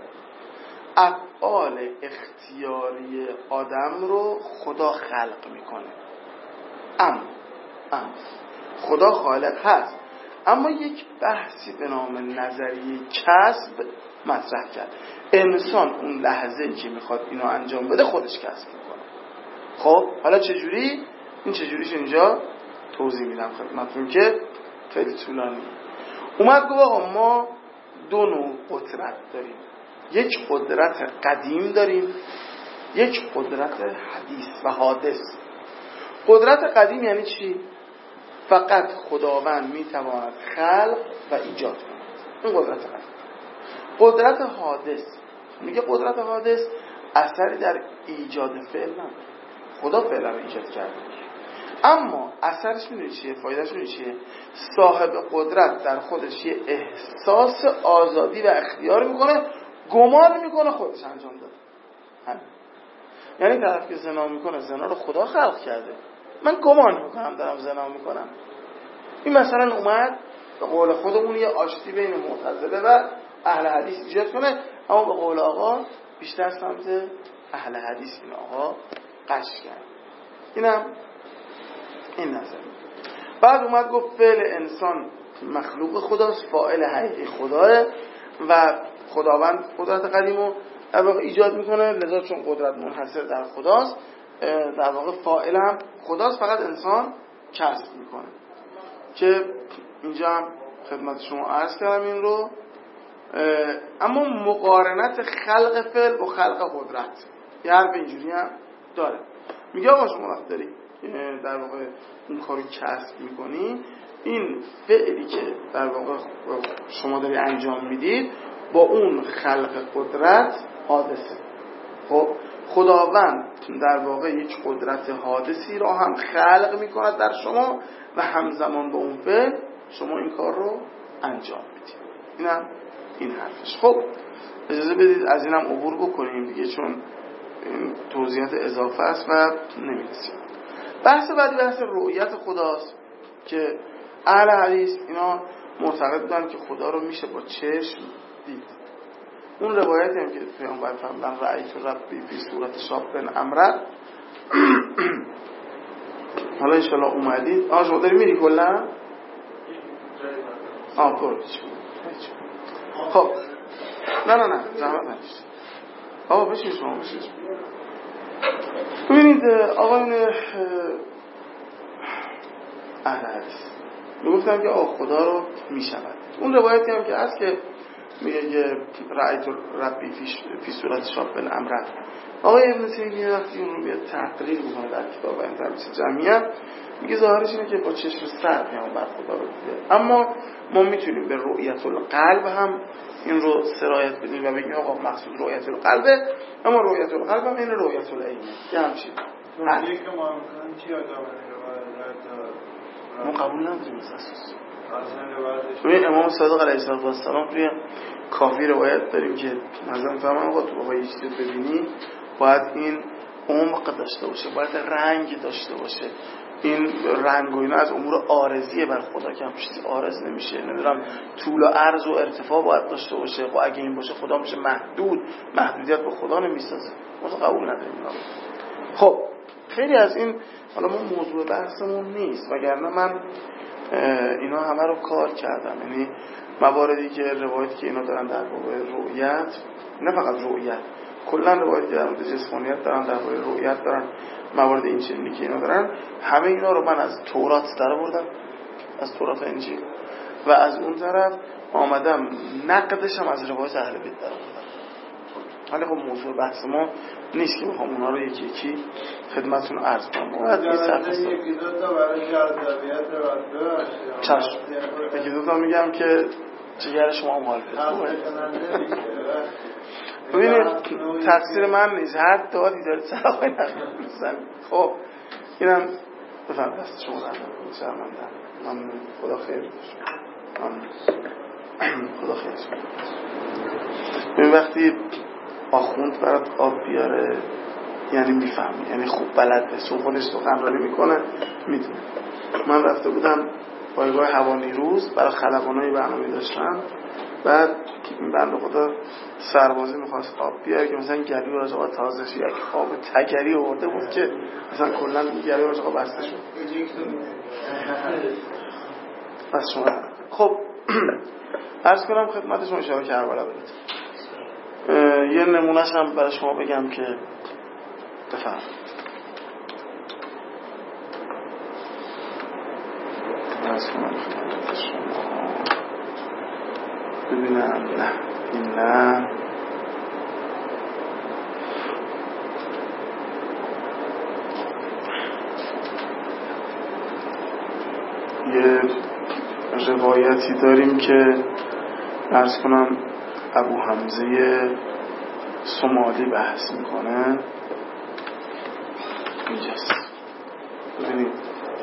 افعال اختیاری آدم رو خدا خلق میکنه. اما اما خدا خالق هست، اما یک بحثی به نام نظریه کسب مطرح کرد. انسان اون لحظه‌ای که میخواد اینو انجام بده خودش کسب میکنه. خب حالا چجوری؟ این چجوریش اینجا توضیح میدم خدمتتون که خیلی طولانی. اومد گفت آقا ما دو نوع قدرت داریم، یک قدرت قدیم داریم، یک قدرت حدیث و حادث. قدرت قدیم یعنی چی؟ فقط خداوند میتواند خلق و ایجاد کند، این قدرت قدیم. قدرت حادث، میگه قدرت حادث اثری در ایجاد فعل نداره، خدا فعلا ایجاد کرده، اما اثرش میدونی چیه؟ فایدهش میدونی چیه؟ صاحب قدرت در خودش یه احساس آزادی و اختیار میکنه، گمان میکنه خودش انجام داده. همین. یعنی طرف که زنا میکنه، زنا رو خدا خلق کرده، من گمان میکنم دارم زنا میکنم. این مثلا اومد به قول خودمون یه آشتی بین معتزله و اهل حدیث ایجاد کنه، اما به قول آقا بیشتر سمت اهل حدیث این آقا قش کرد. اینم این نظر. بعد اومد گفت فعل انسان مخلوق خداست، فاعل حقیقی خداه و خداوند قدرت قدیمو در واقع ایجاد میکنه، لذا چون قدرت منحصر در خداست در واقع فاعل هم خداست، فقط انسان کسب میکنه. که اینجا هم خدمت شما عرض کردم این رو. اما مقارنت خلق فعل و خلق قدرت یه حرف اینجوری هم داره. میگه آقا شما وقت داری در واقع اون کارو کسب میکنی، این فعلی که در واقع شما داری انجام میدید با اون خلق قدرت حادثه. خب خداوند در واقع یک قدرت حادثی را هم خلق میکند در شما و همزمان با اون فعل شما این کار رو انجام میدید. اینم این حرفش. خب اجازه بدید از اینم عبور بکنیم دیگه، چون این توضیحات اضافه است و نمیرسیم. بحث بعدی بحث رؤیت خداست که اهل حدیث اینا معتقد بودن که خدا رو میشه با چشم دید. اون روایتی هم که پیامبر فرمودن رأیت ربی فی صورت شاب امرد. حالا انشالله اومدید. آه شما داری میری کلا؟ آه برو خب نه نه نه زحمت نکشید آقا بشین شما بشید. ببینید آقایون اهل حدیث میگفتم که آقا خدا رو میشود. اون روایتی هم که هست که میگه رأیت ربی فی صورت شاب بن امرد، آقای ابن تیمیه وقتی اون رو میاد تحقیق میکنه در کتاب این تلبیس جمعیه میگه ظاهرش اینه که با چشم سر پیامبر خدا رو دیده، اما ما میتونیم به رؤیت القلب هم این رو سرایت بدیم و بگیم آقا مقصود رؤیت القلبه، اما رؤیت القلب هم این رؤیت العینه. یه همچین رؤیه که ما میکنیم چی آدم ما قبول نداریم از اساس. ببین امام صادق علیه السلام توی کافی روایت داریم که مثلا فهمم آقا تو بخوای یه چیزی ببینی باید این عمق داشته باشه، باید رنگ داشته باشه. این رنگ و اینا از امور عارضیه بر خدا که هم چیزی عارض نمیشه. نمیدونم طول و عرض و ارتفاع باید داشته باشه. خب اگه این باشه خدا میشه محدود، محدودیت به خدا نمیسازه. ما قبول نداریم اینا. خب خیلی از این حالا ما موضوع بحثمون نیست، وگرنه من اینا همه رو کار کردم. یعنی مواردی که روایتی که اینا دارن در باب رؤیت، نه فقط رؤیت، کلا روایتی که در مورد جسمانیت دارن، در باب رؤیت دارن، موارد این چنینی که اینا دارن، همه اینا رو من از تورات درآوردم، از تورات و انجیل، و از اون طرف آمدم نقدش هم از روایت اهل بیت درآوردم. ولی خب موضوع بحث ما نیست که بخوام اونا رو یکی یکی خدمتتون عرض کنم. باید این سرفصل یکی دو تا برای جذابیت روایت چشم یکی دو تا میگم که جگر شما هم حال بده. ببینید تقصیر من نیست، هر دادی داره سر آقای نمیزن. خب اینم بفرم دست شما در کنید. شرمندم. ممنون. خدا خیر بشه. ممنون. خدا خیر بشه. ببین وقتی آخوند برات آب بیاره یعنی میفهمی، یعنی خوب بلده، چون خودش سخنرانی میکنه میدونه. من رفته بودم پایگاه هوانیروز برای خلبانای برنامه داشتن، بعد این بنده خدا سربازی میخواست آب بیاره که مثلا گلو راج آقا تازه شد، یک آب تگری آورده بود که مثلا کلا گلو راج آقا بسته شد. بس شما خب عرض کنم خدمت شما اشاره کربلا برید. یه نمونهش هم برای شما بگم که بفهم. عرض کنم خدمت شما ببینم. نه این نه یه روایتی داریم که عرض کنم ابو حمزه سومالی بحث میکنه اینجاست. ببینید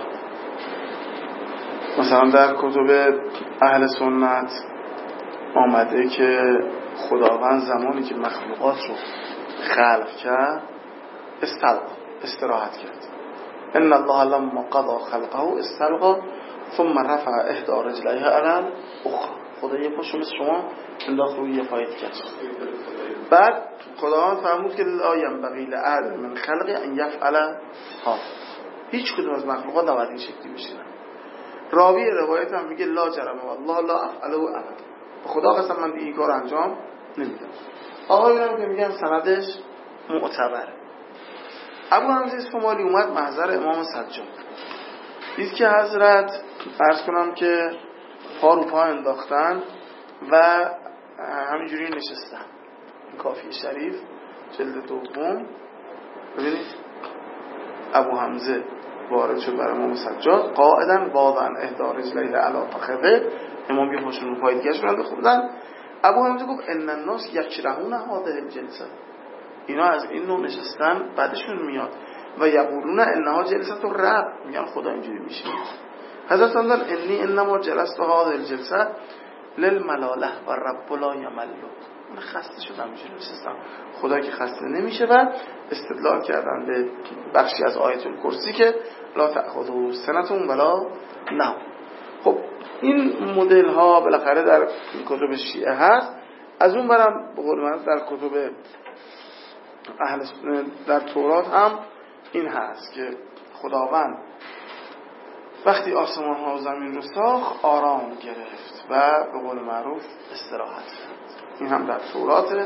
مثلا در کتب اهل سنت آمده که خداوند زمانی که مخلوقات رو خلق کرد استلقا استراحت کرد. ان الله لما قضى خلقه استلقا ثم رفع احدى رجليها على الاخرى. خدا یه پاشو مثل شما انداخت روی یه پایت کرد. بعد خداوند فرمود که لا ينبغي لأحد من خلقه ان يفعل هذا. هیچ کدوم از مخلوقات نباید این شکلی بشینن. راوی روایت هم میگه لا جرم والله لا افعله ابدا. به خدا قسم من این کار انجام نمیدم. آقا میگم که میگم سندش معتبره. ابو حمزه سومالی اومد محضر امام سجاد، دید که حضرت عرض کنم که پا رو پا انداختن و همینجوری نشستن. کافی شریف جلد دوم ببینید ابو حمزه وارد شد برای امام سجاد قاعدن واضعن اهدا رجلیه علی فخذه. امام یه پاشون رو پای دیگه شون خوندن. ابو حمزه گفت ان الناس یکرهون هذه الجلسه. اینا از این نوع نشستن بعدشون میاد و یقولون انها جلسه رب، میگن خدا اینجوری میشه. حضرت فرمودن انی انما جلست هذه الجلسه للملاله و رب لا یمل. من خسته شدم اینجوری نشستم، خدا که خسته نمیشه. و استدلال کردن به بخشی از آیت الکرسی که لا تأخذه سنة ولا نوم. خب این مدل ها بالاخره در کتب شیعه هست. از اون برم به قول من در کتب اهل در تورات هم این هست که خداوند وقتی آسمان ها و زمین رو ساخت آرام گرفت و به قول معروف استراحت کرد. این هم در توراته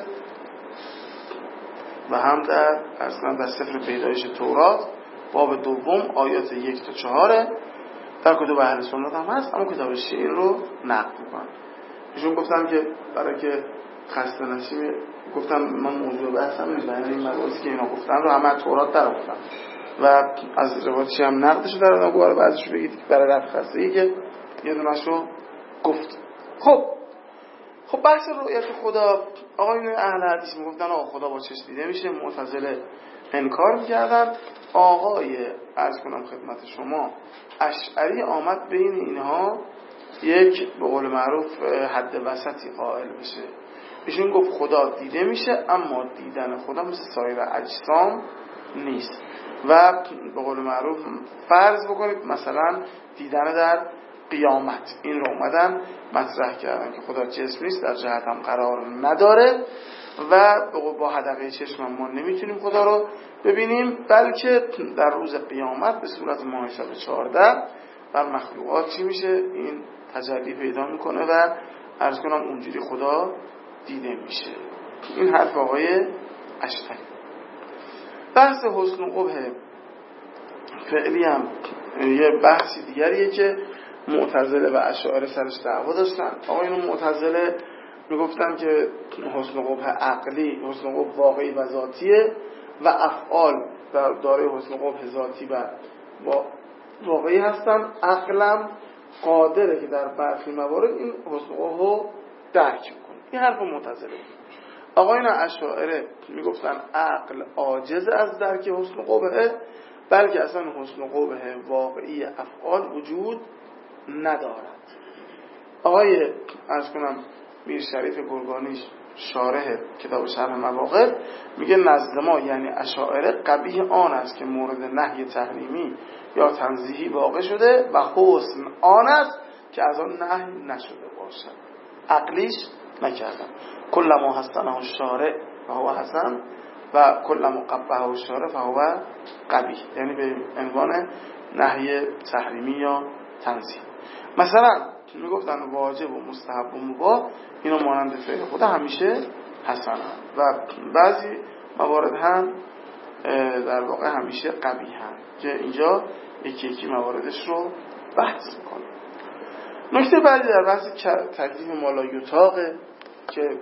و هم در اصلا در سفر پیدایش تورات باب دوم آیات یک تا چهاره. در کتب اهل سنت هم هست، اما کتاب شیعه رو نقل میکنن. ایشون گفتم که برای که خسته نشیم، گفتم من موضوع بحثم نیست، یعنی این مباحثی که اینا گفتن رو همه تورات در گفتم و از روایتش هم نقدش در اون گواره بعضیش بگید برای رفع خستگی که یه دونش رو گفت. خب خب بحث رؤیت خدا، آقایون اهل حدیث میگفتن آقا خدا با چشم دیده میشه، معتزله انکار میکردن. آقای عرض کنم خدمت شما اشعری آمد بین اینها یک به قول معروف حد وسطی قائل بشه. ایشون گفت خدا دیده میشه، اما دیدن خدا مثل سایر اجسام نیست. و به قول معروف فرض بکنید مثلا دیدن در قیامت، این رو اومدن مطرح کردن که خدا جسم نیست، در جهت هم قرار نداره و با حدقه چشم ما نمیتونیم خدا رو ببینیم، بلکه در روز قیامت به صورت ماه شب چهارده بر مخلوقات چی میشه؟ این تجلی پیدا میکنه و عرض کنم اونجوری خدا دیده میشه. این حرف آقای اشعری. بحث حسن و قبح فعلی هم یه بحثی دیگریه که معتزله و اشاعره سرش دعوا داشتن. آقایون معتزله میگفتن که حسن و قبح عقلی، حسن و قبح واقعی و ذاتیه و افعال دارای حسن و قبح ذاتی و واقعی هستن. عقلم قادره که در برخی موارد این حسن و قبح رو درک کنه. این حرف معتزله. آقایون اشاعره میگفتن عقل عاجز از درک حسن و قبح، بلکه اصلا حسن و قبح واقعی افعال وجود ندارد. آقای عرض کنم میر شریف گرگانی شارح کتاب شرح مواقف میگه نزد ما یعنی اشاعره قبیح آن است که مورد نهی تحریمی یا تنزیهی واقع شده و حسن آن است که از آن نهی نشده باشد. عقلیش نکردن. کل ما حسنه الشارع فهو حسن و کل ما قبحه الشارع فهو قبیح، یعنی به عنوان نهی تحریمی یا تنزیه. مثلا میگفتن واجب و مستحب و مباح اینا مانند فعل خدا همیشه حسن و بعضی موارد هم در واقع همیشه قبیح هم، که اینجا یکی یکی مواردش رو بحث میکنه. نکته بعدی در بحث تکلیف مالایوتاقه که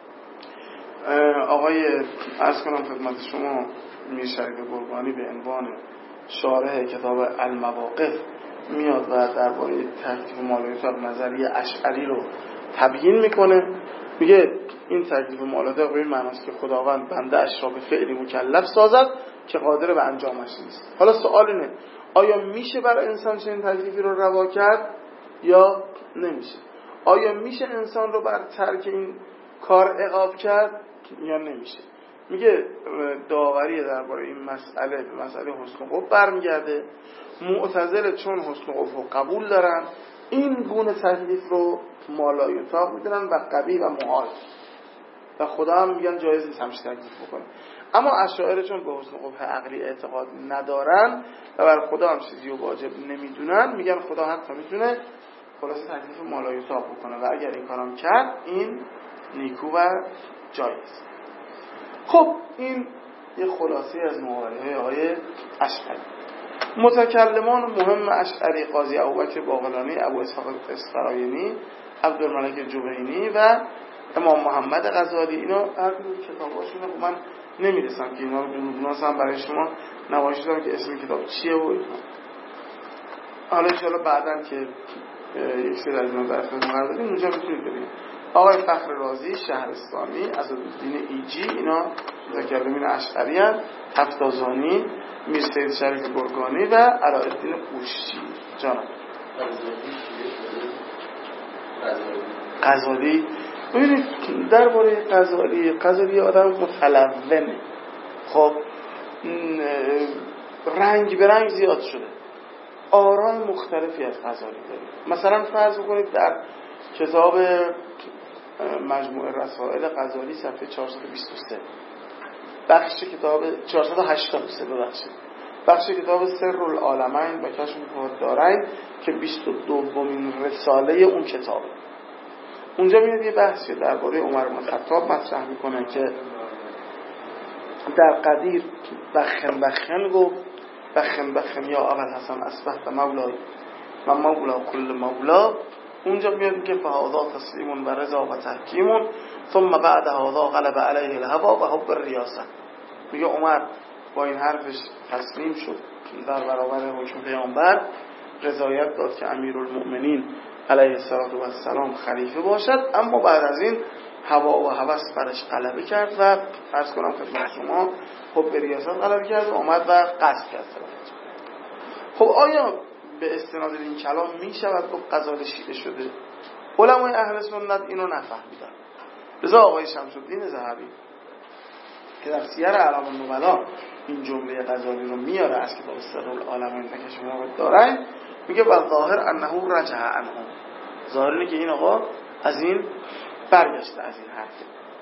آقای عرض کنم خدمت شما میر شریف گرگانی به عنوان شارح کتاب المواقف میاد و درباره تکلیف مالایوتاق نظریه اشعری رو تبیین میکنه. میگه این تکلیف مالایوتاق به این معناست که خداوند بنده اش را به فعلی مکلف سازد که قادر به انجامش نیست. حالا سوال اینه آیا میشه برای انسان چنین تکلیفی رو روا کرد یا نمیشه؟ آیا میشه انسان رو بر ترک این کار عقاب کرد یا نمیشه؟ میگه داوری درباره این مسئله به مسئله حسن و قبح برمیگرده. معتزله چون حسن و قبح رو قبول دارن این گونه تکلیف رو مالایوتاق میدونن و قبیح و محال و خدا هم میگن جایز نیست همچین تکلیف بکنه. اما اشاعره چون به حسن و قبح عقلی اعتقاد ندارن و بر خدا هم چیزی رو واجب نمیدونن، میگن خدا حتی میتونه خلاصه تکلیف مالایوتاق بکنه و اگر این کارم کرد این نیکو و جایز. خب این یه خلاصه از مقاله های اشعری. متکلمان مهم اشعری قاضی ابوبکر باقلانی، ابو اسحاق اسفراینی، عبدالملک جوینی و امام محمد غزالی، اینا هر کدوم کتاباشونه. خب من نمیرسم که اینا رو بنویسم برای شما نمایش دارم که اسم کتاب چیه و اینا. حالا ان شاءالله بعداً که یک سری از اینا در خدمت قرار دادیم اونجا میتونید ببینید. آقای فخر رازی شهرستانی، اسدالدین ایجی، اینا متکلمین اشعری هستند. تفتازانی، میر سید شریف گرگانی و علاءالدین قوشچی. جانم غزالی، ببینید درباره غزالی، غزالی آدم متلونه، خب رنگ به رنگ زیاد شده، آرای مختلفی از غزالی داریم. مثلا فرض بکنید در کتاب مجموع رسائل غزالی صفحه چهارصد و بیست و سه بخش کتاب چهارصد و هشتاد و سه ببخشید بخش کتاب سر العالمین و کشف الدارین که بیست و دومین رساله اون کتابه. اونجا میاد یه بحثی درباره عمر بن خطاب مطرح میکنه که در قدیر بخن بخن گفت بخن بخن یا ابوالحسن اصبحت مولای و مولا کل مولا. اونجا میاد که فهذا تسلیم و رضا و تحکیم ثم بعد هذا غلب علیه الهوا و حب الریاسه. میگه عمر با این حرفش تسلیم شد در برابر حکم پیامبر، رضایت داد که امیرالمؤمنین علیه السلام خلیفه باشد، اما بعد از این هوا و هوس برش غلبه کرد و فرض کنم خدمت شما حب ریاست غلبه کرد و آمد و قصد کرد. خب آیا به استناد این کلام می شود گفت غزاله شیعه شده؟ علمای اهل سنت اینو نفهمیدن. لذا آقای شمس‌الدین ذهبی که در سیر اعلام النبلا این جمله غزالی رو میاره از کتاب سر العالمین و کشف الدارین، میگه و ظاهر انه رجع عنه، ظاهر اینه که این آقا از این برگشته، از این حرف.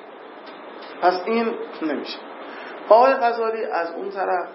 پس این نمیشه. آقای غزالی از اون طرف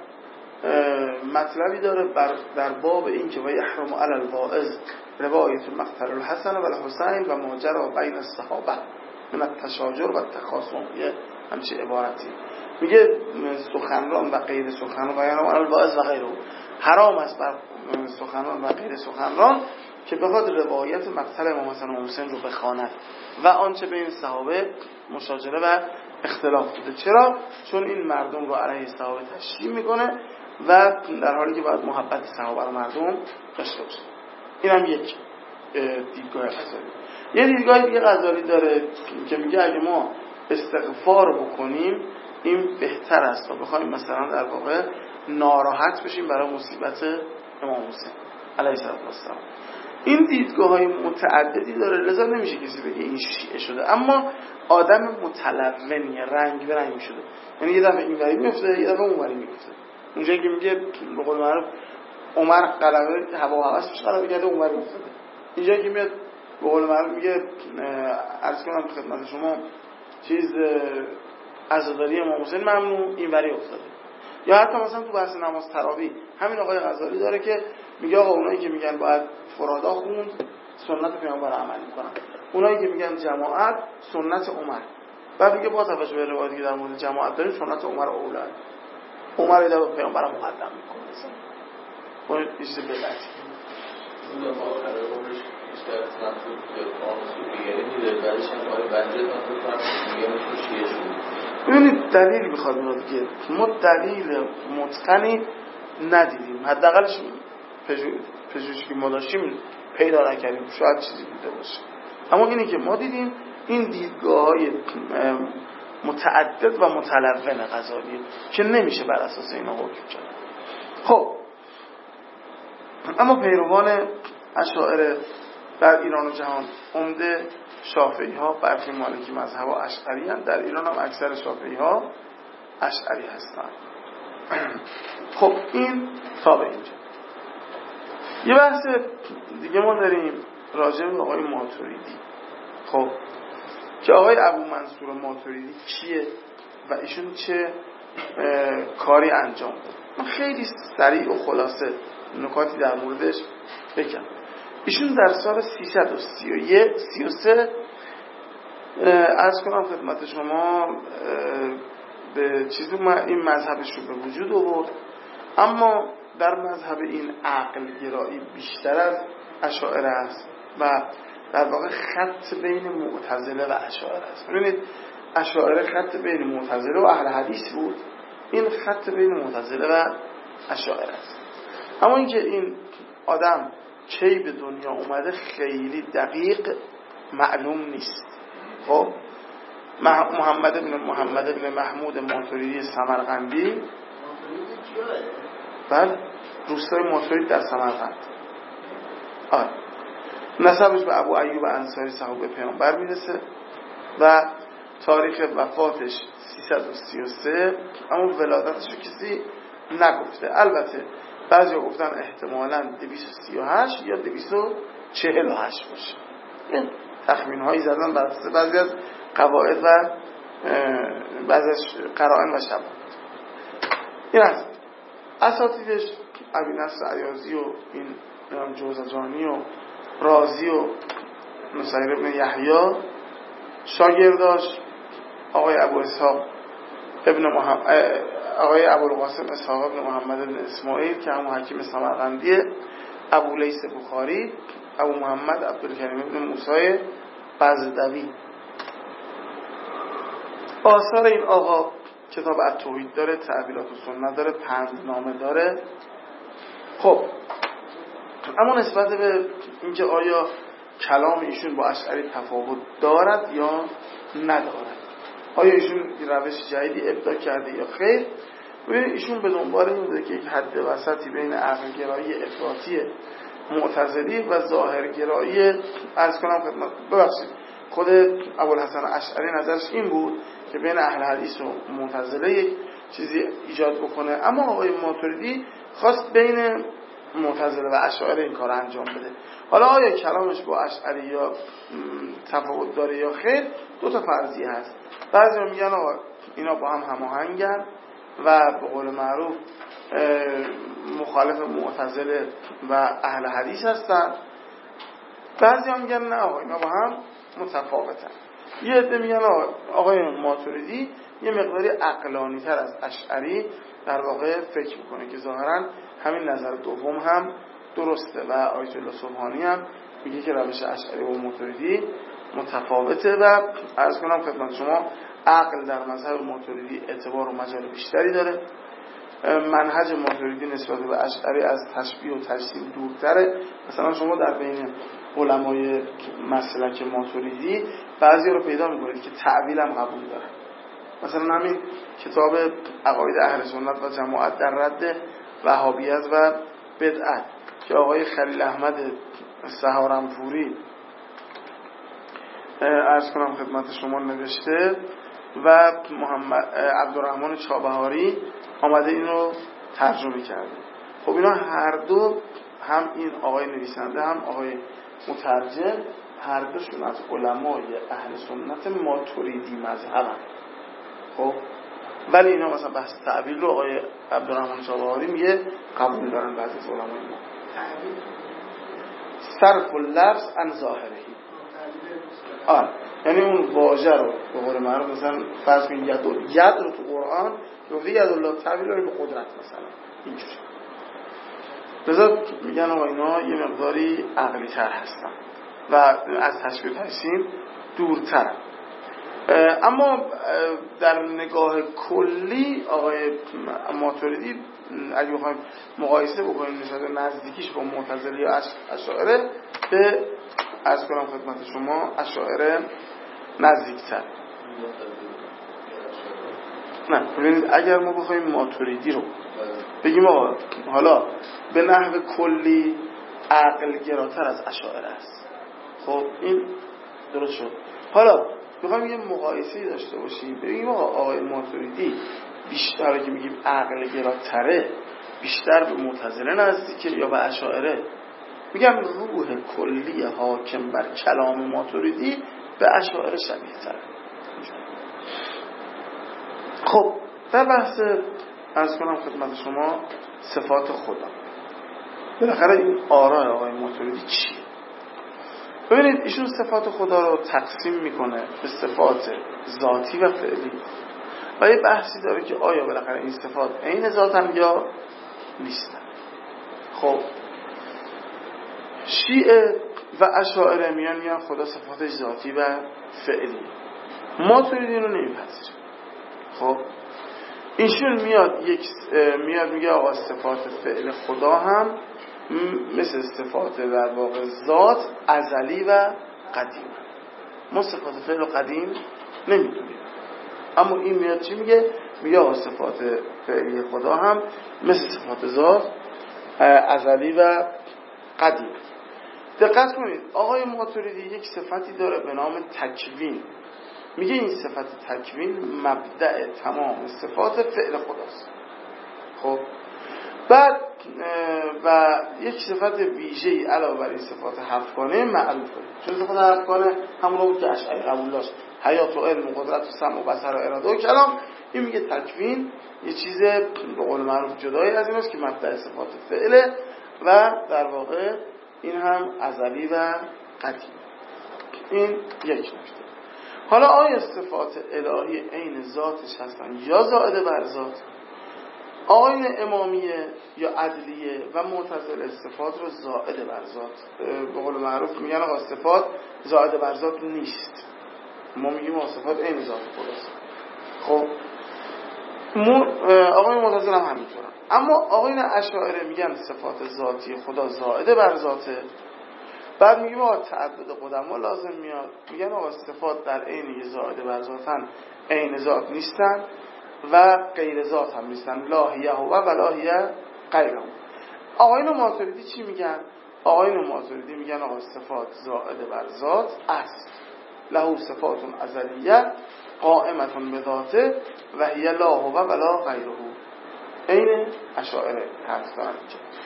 مطلبی داره بر در باب این که و یحرم علی الواعظ روایت مقتل الحسن و الحسین و ماجرا بین الصحابه من التشاجر و التخاصم، یه همچین عبارتی. میگه سخنران و غیر سخنران و یحرم علی الواعظ و غیره، حرام است بر سخنران و غیر سخنران که بخواد روایت مقتل امام حسن و حسین رو بخواند و آنچه بین صحابه مشاجره و اختلاف بوده. چرا؟ چون این مردم رو علیه صحابه تشجیع میکنه و در حالی که باید محبت صحابه رو مردم داشته باشه. این هم یک دیدگاه غزالی. یه دیدگاه دیگه غزالی داره که میگه اگه ما استغفار بکنیم این بهتر است و بخوایم مثلا در واقع ناراحت بشیم برای مصیبت امام حسین علیه السلام. این دیدگاه های متعددی داره، لذا نمیشه کسی بگه این شیعه شده، اما آدم متلونی، رنگ به رنگ شده. یعنی یه دفعه این وری میفته، یه دفعه اون وری میفته. اونجایی که میگه به قول معروف عمر غلبه هوا و هوس بهش غلبه کرده، اون وری افتاده. اینجایی که میاد به قول معروف میگه عرض کنم خدمت شما چیز عزاداری امام حسین ممنوع، این وری افتاده. یا حتی مثلا تو بحث نماز تراویح همین آقای غزالی داره که میگه آقا اونایی که میگن باید فرادا خوند سنت پیامبر عمل میکنن، اونایی که میگن جماعت سنت عمر. بعد میگه با توجه به روایتی که در مورد جماعت داریم سنت عمر اولی، عمر ایده به پیامبر مقدم میکنه. اون چیز بدعتی اون آخر عمرش بیشتر تنفذ به قانون صوفیگری میده، بعدش هم آقای بنده تنفذ کنم میگه مثل شیعه شده. ببینید دلیل میخواد میاد دیگه، ما دلیل متقنی ندیدیم، حداقلش پژوهشی ما داشتیم پیدا نکردیم، شاید چیزی بوده باشه. اما اینی که ما دیدیم این دیدگاه‌های متعدد و متلون غزالی که نمیشه بر اساس اینا حکم کرد. خب اما پیروان اشاعره در ایران و جهان عمده شافعی ها، برخی مالکی مذهب ها اشعری هستند. در ایران هم اکثر شافعی ها اشعری هستند. خب این تا به اینجا. یه بحث دیگه ما داریم راجع به آقای ماتوریدی. خب که آقای ابو منصور ماتوریدی کیه و ایشون چه کاری انجام داد. من خیلی سریع و خلاصه نکاتی در موردش بگم. ایشون در سال سیصد و سی و یک سی و سه عرض کنم خدمت شما به چیزی این مذهبش رو به وجود آورد، اما در مذهب این عقل گرایی بیشتر از اشاعره است و در واقع خط بین معتزله و اشاعره است. ببینید اشاعره خط بین معتزله و اهل حدیث بود، این خط بین معتزله و اشاعره است. اما اینکه این آدم کی به دنیا اومده خیلی دقیق معلوم نیست. خب محمد بن محمد بن محمود ماتوریدی سمرقندی، بله روستای ماتورید در سمرقند، آره نسبش به ابو ایوب انصاری صحابه پیامبر میرسه و تاریخ وفاتش سیصد و سی و سه، اما ولادتش رو کسی نگفته. البته بعضی گفتن احتمالاً دویست و سی و هشت یا دویست و چهل و هشت باشه. این تخمین هایی زدن بر اساس بعضی از قواعد و بعضی از قرائن و شواهد. این هست. اساتیدش ابی نصر عیاضی و این امام جوزجانی و رازی و نصیر ابن یحیی، شاگرداش آقای ابو اسحاق ابن محمد آقای ابوالقاسم اسحاق ابن محمد ابن اسماعیل که همون حکیم سمرقندیه، ابو لیث بخاری، ابو محمد عبدالکریم ابن موسی بزدوی. آثار این آقا کتاب التوحید داره، تعبیرات و سنت داره، پندنامه داره. خب اما نسبت به اینکه آیا کلام ایشون با اشعری تفاوت دارد یا ندارد، آیا ایشون روش جدیدی ابداع کرده یا خیر، ببینید ایشون به دنبال این بوده که یک حد وسطی بین عقل گرایی افراطی معتزلی و ظاهر گرایی عرض کنم خدمت ببخشید خود ابوالحسن اشعری نظرش این بود که بین اهل حدیث و معتزله یک چیزی ایجاد بکنه، اما آقای ماتریدی خواست بین معتزله و اشاعره این کار انجام بده. حالا آیا کلامش با اشعری یا تفاوت داره یا خیر، دو تا فرضیه هست. بعضی میگن آقا اینا با هم هماهنگن و به قول معروف مخالف معتزله و اهل حدیث هستن، بعضی هم میگن نه آقا اینا با هم متفاوتن. یه عده میگن آقای ماتریدی یه مقداری عقلانی تر از اشعری در واقع فکر میکنه که ظاهرا همین نظر دوم هم درسته و آیت الله سبحانی هم میگه که روش اشعری و ماتریدی متفاوته و عرض کنم خدمت شما عقل در مذهب ماتریدی اعتبار و مجال بیشتری داره. منهج ماتریدی نسبت به اشعری از تشبیه و تجسیم دورتره. مثلا شما در بین علمای مسلک ماتریدی بعضی رو پیدا میکنید که تعویل هم قبول دارن. مثلا همین کتاب عقاید اهل سنت و جماعت در رد وهابیت و بدعت که آقای خلیل احمد سهارنپوری عرض کنم خدمت شما نوشته و محمد عبدالرحمن چابهاری آمده اینو ترجمه کرده. خب اینا هر دو، هم این آقای نویسنده هم آقای مترجم، هر دوشون از علمای اهل سنت ماتریدی مذهبن. خب ولی اینا مثلا بحث تعبیر رو آقای عبدالرحمن چابهاری میگه قبول دارن بعضی از علمای ما. صرف اللفظ عن ظاهرهی، آه یعنی اون واژه رو به قول معروف مثلا فرض کنید ید ید رو تو قرآن گفته ید الله تعبیر رو به قدرت مثلا اینجوری، لذا میگن آقا اینا یه مقداری عقلی تر هستن و از تشبیه تجسیم دورترن. اما در نگاه کلی آقای ماتریدی اگه بخوایم مقایسه بکنیم نسبت نزدیکیش با معتزله یا اشاعره، به عرض کنم خدمت شما اشاعره نزدیکتر. نه ببینید اگر ما بخوایم ماتریدی رو بگیم آقا حالا به نحو کلی عقل گراتر از اشاعره است، خب این درست شد. حالا بخوایم یه مقایسه‌ای داشته باشیم بگیم آقا آقای ماتریدی بیشتر که میگیم عقل گراتره بیشتر به معتزله نزدیکه یا به اشاعره، میگم روح کلی حاکم بر کلام ماتریدی به اشاعره شبیه تره. خب در بحث عرض کنم خدمت شما صفات خدا، بالاخره این آراء آقای ماتریدی چیه؟ ببینید ایشون صفات خدا رو تقسیم میکنه به صفات ذاتی و فعلی و یه بحثی داره که آیا بالاخره این صفات عین ذاتن یا نیستن. خب شیعه و اشاعره میان میان خدا صفاتش ذاتی و فعلی، ماتریدی رو نمیپذیره. خب ایشون میاد یک میاد میگه آقا صفات فعل خدا هم مثل صفات در واقع ذات ازلی و قدیم، ما صفات فعل و قدیم نمیدونیم، اما این میاد چی میگه؟ میگه آقا صفات فعلی خدا هم مثل صفات ذات ازلی و قدیم. دقت کنید آقای ماتریدی یک صفتی داره به نام تکوین، میگه این صفت تکوین مبدأ تمام صفات فعل خداست. خب بعد و یک صفت ویژه‌ای علاوه بر این صفات هفتگانه معروفه، چون صفات هفتگانه همون بود که اشعری قبول داشت، حیات و علم و قدرت و سمع و بصر و اراده و کلام، این میگه تکوین یه چیز به قول معروف جدایی از این است که مبدأ صفات فعله و در واقع این هم ازلی و قدیم. این یک نکته. حالا آیا صفات الهی عین ذاتش هستن یا زائد بر ذات؟ آیین امامیه یا عدلیه و معتزله صفات رو زائد بر ذات به قول معروف میگن آقا صفات زائد بر ذات نیست. ما میگیم آقا صفات عین ذات خداست. خب آقای معتزله هم همینطورن. اما آقایون اشاعره میگن صفات ذاتی خدا زائد بر ذاته. بعد میگیم آقا تعدد قدما لازم میاد. میگن آقا صفات در عین زائد بر ذاتن عین ذات نیستن و غیر ذات هم نیستن. لاهیه هو و لاهیه غیره. آقایون ماتریدی چی میگن؟ آقایون ماتریدی میگن آقا صفات زائد بر ذات است. له صفات ازلیه قائمة بذاته و هی لا هو و لا غیره. این اشاعره حرف دارن.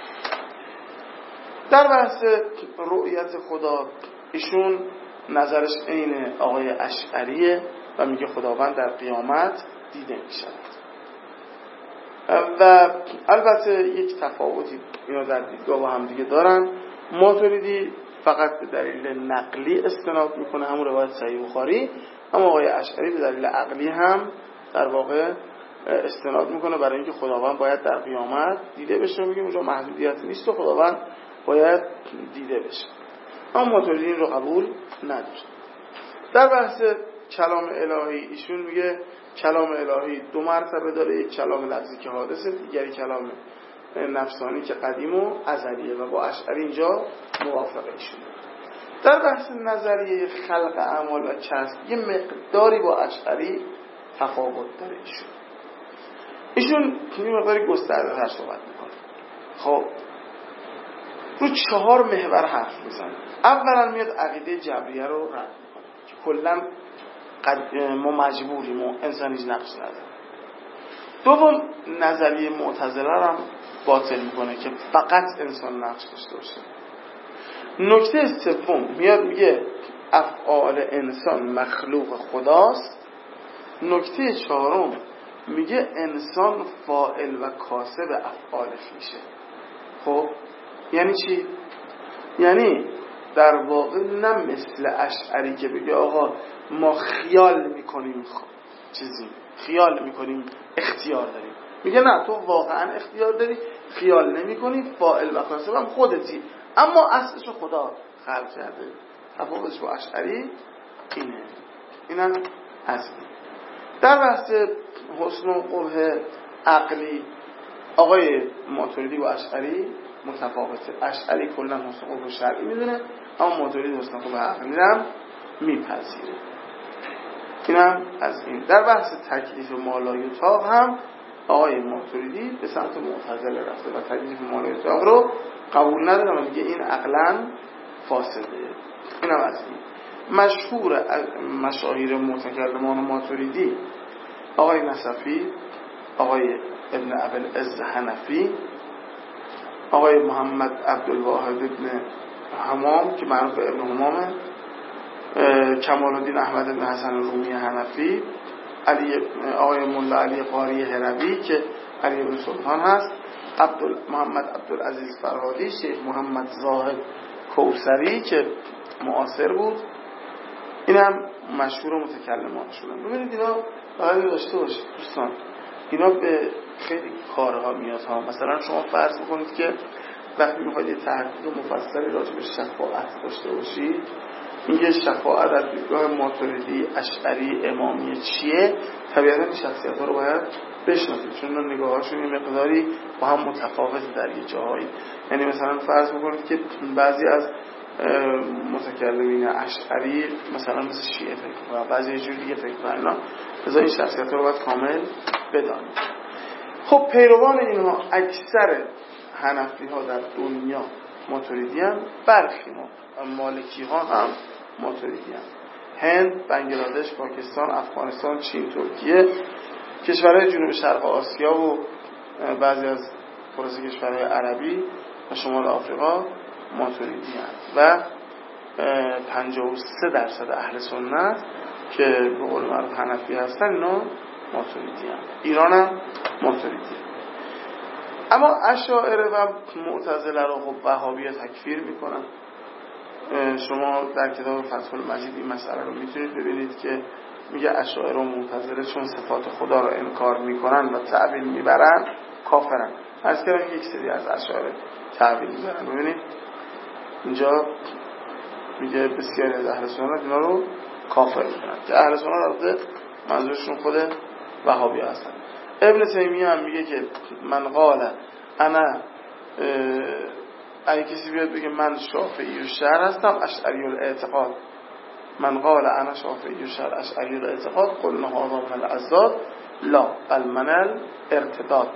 در بحث رؤیت خدا ایشون نظرش عین آقای اشعریه و میگه خداوند در قیامت دیده میشود. و البته یک تفاوتی اینا در دیدگاه با هم دیگه دارن. ماتریدی فقط به دلیل نقلی استناد میکنه، همون روایت صحیح بخاری، اما آقای اشعری به دلیل عقلی هم در واقع استناد میکنه برای اینکه خداوند باید در قیامت دیده بشه. میگه اونجا محدودیت نیست و خداوند باید دیده بشه. اما ماتریدی این رو قبول نداره. در بحث کلام الهی ایشون میگه کلام الهی دو مرتبه داره، یک کلام لفظی که حادثه، دیگری کلام نفسانی که قدیم و ازلیه و با اشعری اینجا موافقه ایشون. در بحث نظریه خلق اعمال و کسب یه مقداری با اشعری تفاوت داره ایشون. ایشون یه مقداری گسترده‌تر صحبت میکنه. خب رو چهار محور حرف میزنه. اولا میاد عقیده جبریه رو رد میکنه که کلا ما مجبوریم و انسان هیچ نقش نداره. دوم نظریه معتزله رو هم باطل میکنه که فقط انسان نقش داشته باشه. نکته سوم میاد میگه افعال انسان مخلوق خداست. نکته چهارم میگه انسان فاعل و کاسب افعال خویشه. خب یعنی چی؟ یعنی در واقع نه مثل اشعری که بگه آقا ما خیال میکنیم چیزی خیال میکنیم اختیار داریم. میگه نه، تو واقعا اختیار داری، خیال نمیکنی، فاعل و کاسب هم خودتی، اما اصلش خدا خلق کرده. تفاوتش با اشعری اینه. اینم از این. در بحث حسن و قبح عقلی آقای ماتریدی و اشعری متفاوته. اشعری کلا حسن و قبح شرعی میدونه، اما ماتریدی حسن و قبح عقلی هم میپذیره. اینم از این. در بحث تکلیف مالایطاق هم آقای ماتریدی به سمت معتزله رفته و تکلیف مالایطاق رو قبول نداره و میگه این عقلاً فاسده. اینم از این. مشهور از مشاهیر متکلمان ماتریدی آقای نصفی، آقای ابن ابوالعز حنفی، آقای محمد عبدالواحد ابن حمام که معروف به ابن حمامه، کمال الدین احمد بن حسن رومی حنفی، علی آقای مولا علی قاری هروی که علی بن سلطان هست، عبدال محمد عبدالعزیز فرهادی، شیخ محمد زاهد کوثری که معاصر بود. اینم مشهور و متکلمان شدن. ببینید اینا باید داشته باشید دوستان، اینا به خیلی کارها میاد ها. مثلا شما فرض بکنید که وقتی میخواید یه تحقیق مفصلی راجع به شفاعت داشته باشید، اینکه شفاعت از دیدگاه ماتریدی، اشعری، امامی چیه، طبیعتا این شخصیت‌ها رو باید بشناسید، چون نگاه‌هاشون یه مقداری با هم متفاوته در یه جاهایی. یعنی مثلا فرض بکنید که بعضی از متکلمین اشعری مثلا مثل شیعه فکر کنن، بعضی یه جوری دیگه فکر کنن، لذا این شخصیت‌ها رو باید کامل بدانید. خب پیروان اینها اکثر حنفی ها در دنیا ماتریدی هم، برخی مالکی ها هم ماتریدی هم. هند، بنگلادش، پاکستان، افغانستان، چین، ترکیه، کشورهای جنوب شرق آسیا و بعضی از خلاصه کشورهای عربی و شمال آفریقا ماتریدی هم. و پنجاه و سه درصد اهل سنت که به قول معروف حنفی هستن اینا ماتریدی هم ایران هم ماتریدی. اما اشاعره و معتزله رو خب وهابیه تکفیر میکنن. شما در کتاب فتح المجید این مسئله رو میتونید ببینید که میگه اشاعره و معتزله چون صفات خدا رو انکار میکنن و تعبیل میبرن کافرن. از که یک سری از اشاعره تعبیل میبرن. ببینید اینجا میگه بسیاری از اهل سنت اینا رو کافر میکنن که اهل سنت البته منظورشون خود وهابی هستن. ابن تیمیه هم میگه که من قال انا اگه کسی بیاد بگه من شافعی و شرع هستم اشعری الاعتقاد، من قال انا شافعی و شرع اشعری الاعتقاد قلنا هذا من الازداد لا بل من الارتداد.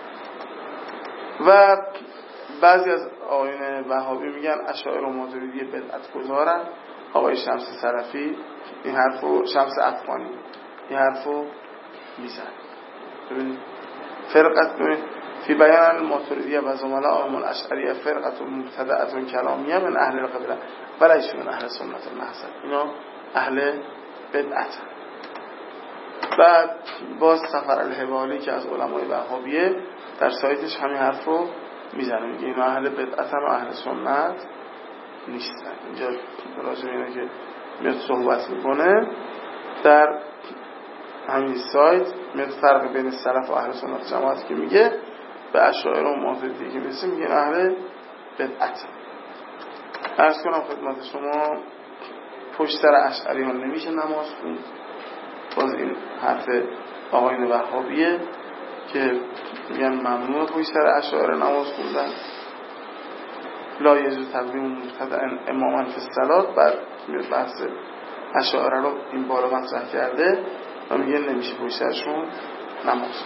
و بعضی از آیین وهابی میگن اشاعره و ماتریدی بدعت گذارن. آقای شمس صرفی این حرفو، شمس افغانی این حرفو میزن. ببینید فرقت ببینید فی بیان الماتریدیه و زملاء هم الاشعریه فرقت مبتدعه کلامیه من اهل القبله ولیس من اهل سنت المحض. اینا اهل بدعت. بعد باز سفر الحوالی که از علمای وهابیه در سایتش همین حرف رو میزنه، میگه اینا اهل بدعتن و اهل سنت نیستن. اینجا راجع به اینا که میاد صحبت میکنه در همین سایت میاد فرق بین سلف و اهل سنت جماعت که میگه به اشاعره و ماتریدی که میرسه میگه اهل بدعت. عرض کنم خدمت شما پشت سر اشعریان نمیشه نماز خوند. باز این حرف آقاین وهابیه که میگن ممنوع پشت سر اشاعره نماز خوندن. لا یجوز تقدیم مبتدع اماما فی الصلاه. بعد میاد بحث اشاعره رو این بالا مطرح کرده و میگه نمیشه پشت سرشون نماز.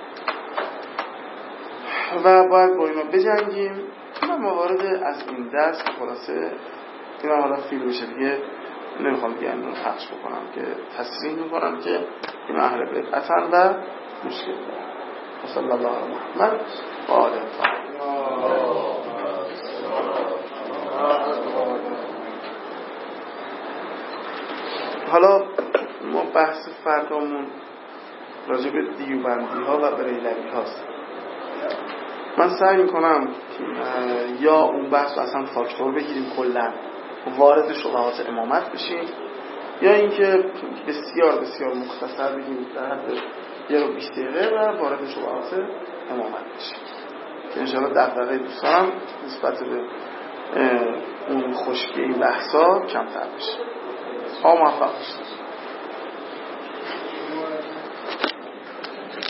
و باید با اینا بجنگیم. من موارد از این درس خلاصه اینا حالا فیلم میشه دیگه نمیخوام دیگه این رو پخش بکنم که تصریح میکنم که اینا اهل بدعتن و مشکل دارن. صلی الله علیه محمد و آله الطاهرین. حالا ما بحث فردامون راجع به دیوبندی ها و بریلوی هاست. من سعی میکنم یا اون بحث رو اصلا فاکتور بگیریم کلا وارد شبهات امامت بشیم، یا اینکه بسیار بسیار مختصر بگیم در حد یه رو بیست دقیقه و وارد شبهات امامت بشیم که انشاءالله دغدغه دوستانم نسبت به اون خشکی این بحثا کمتر بشه. ها موفق بشید.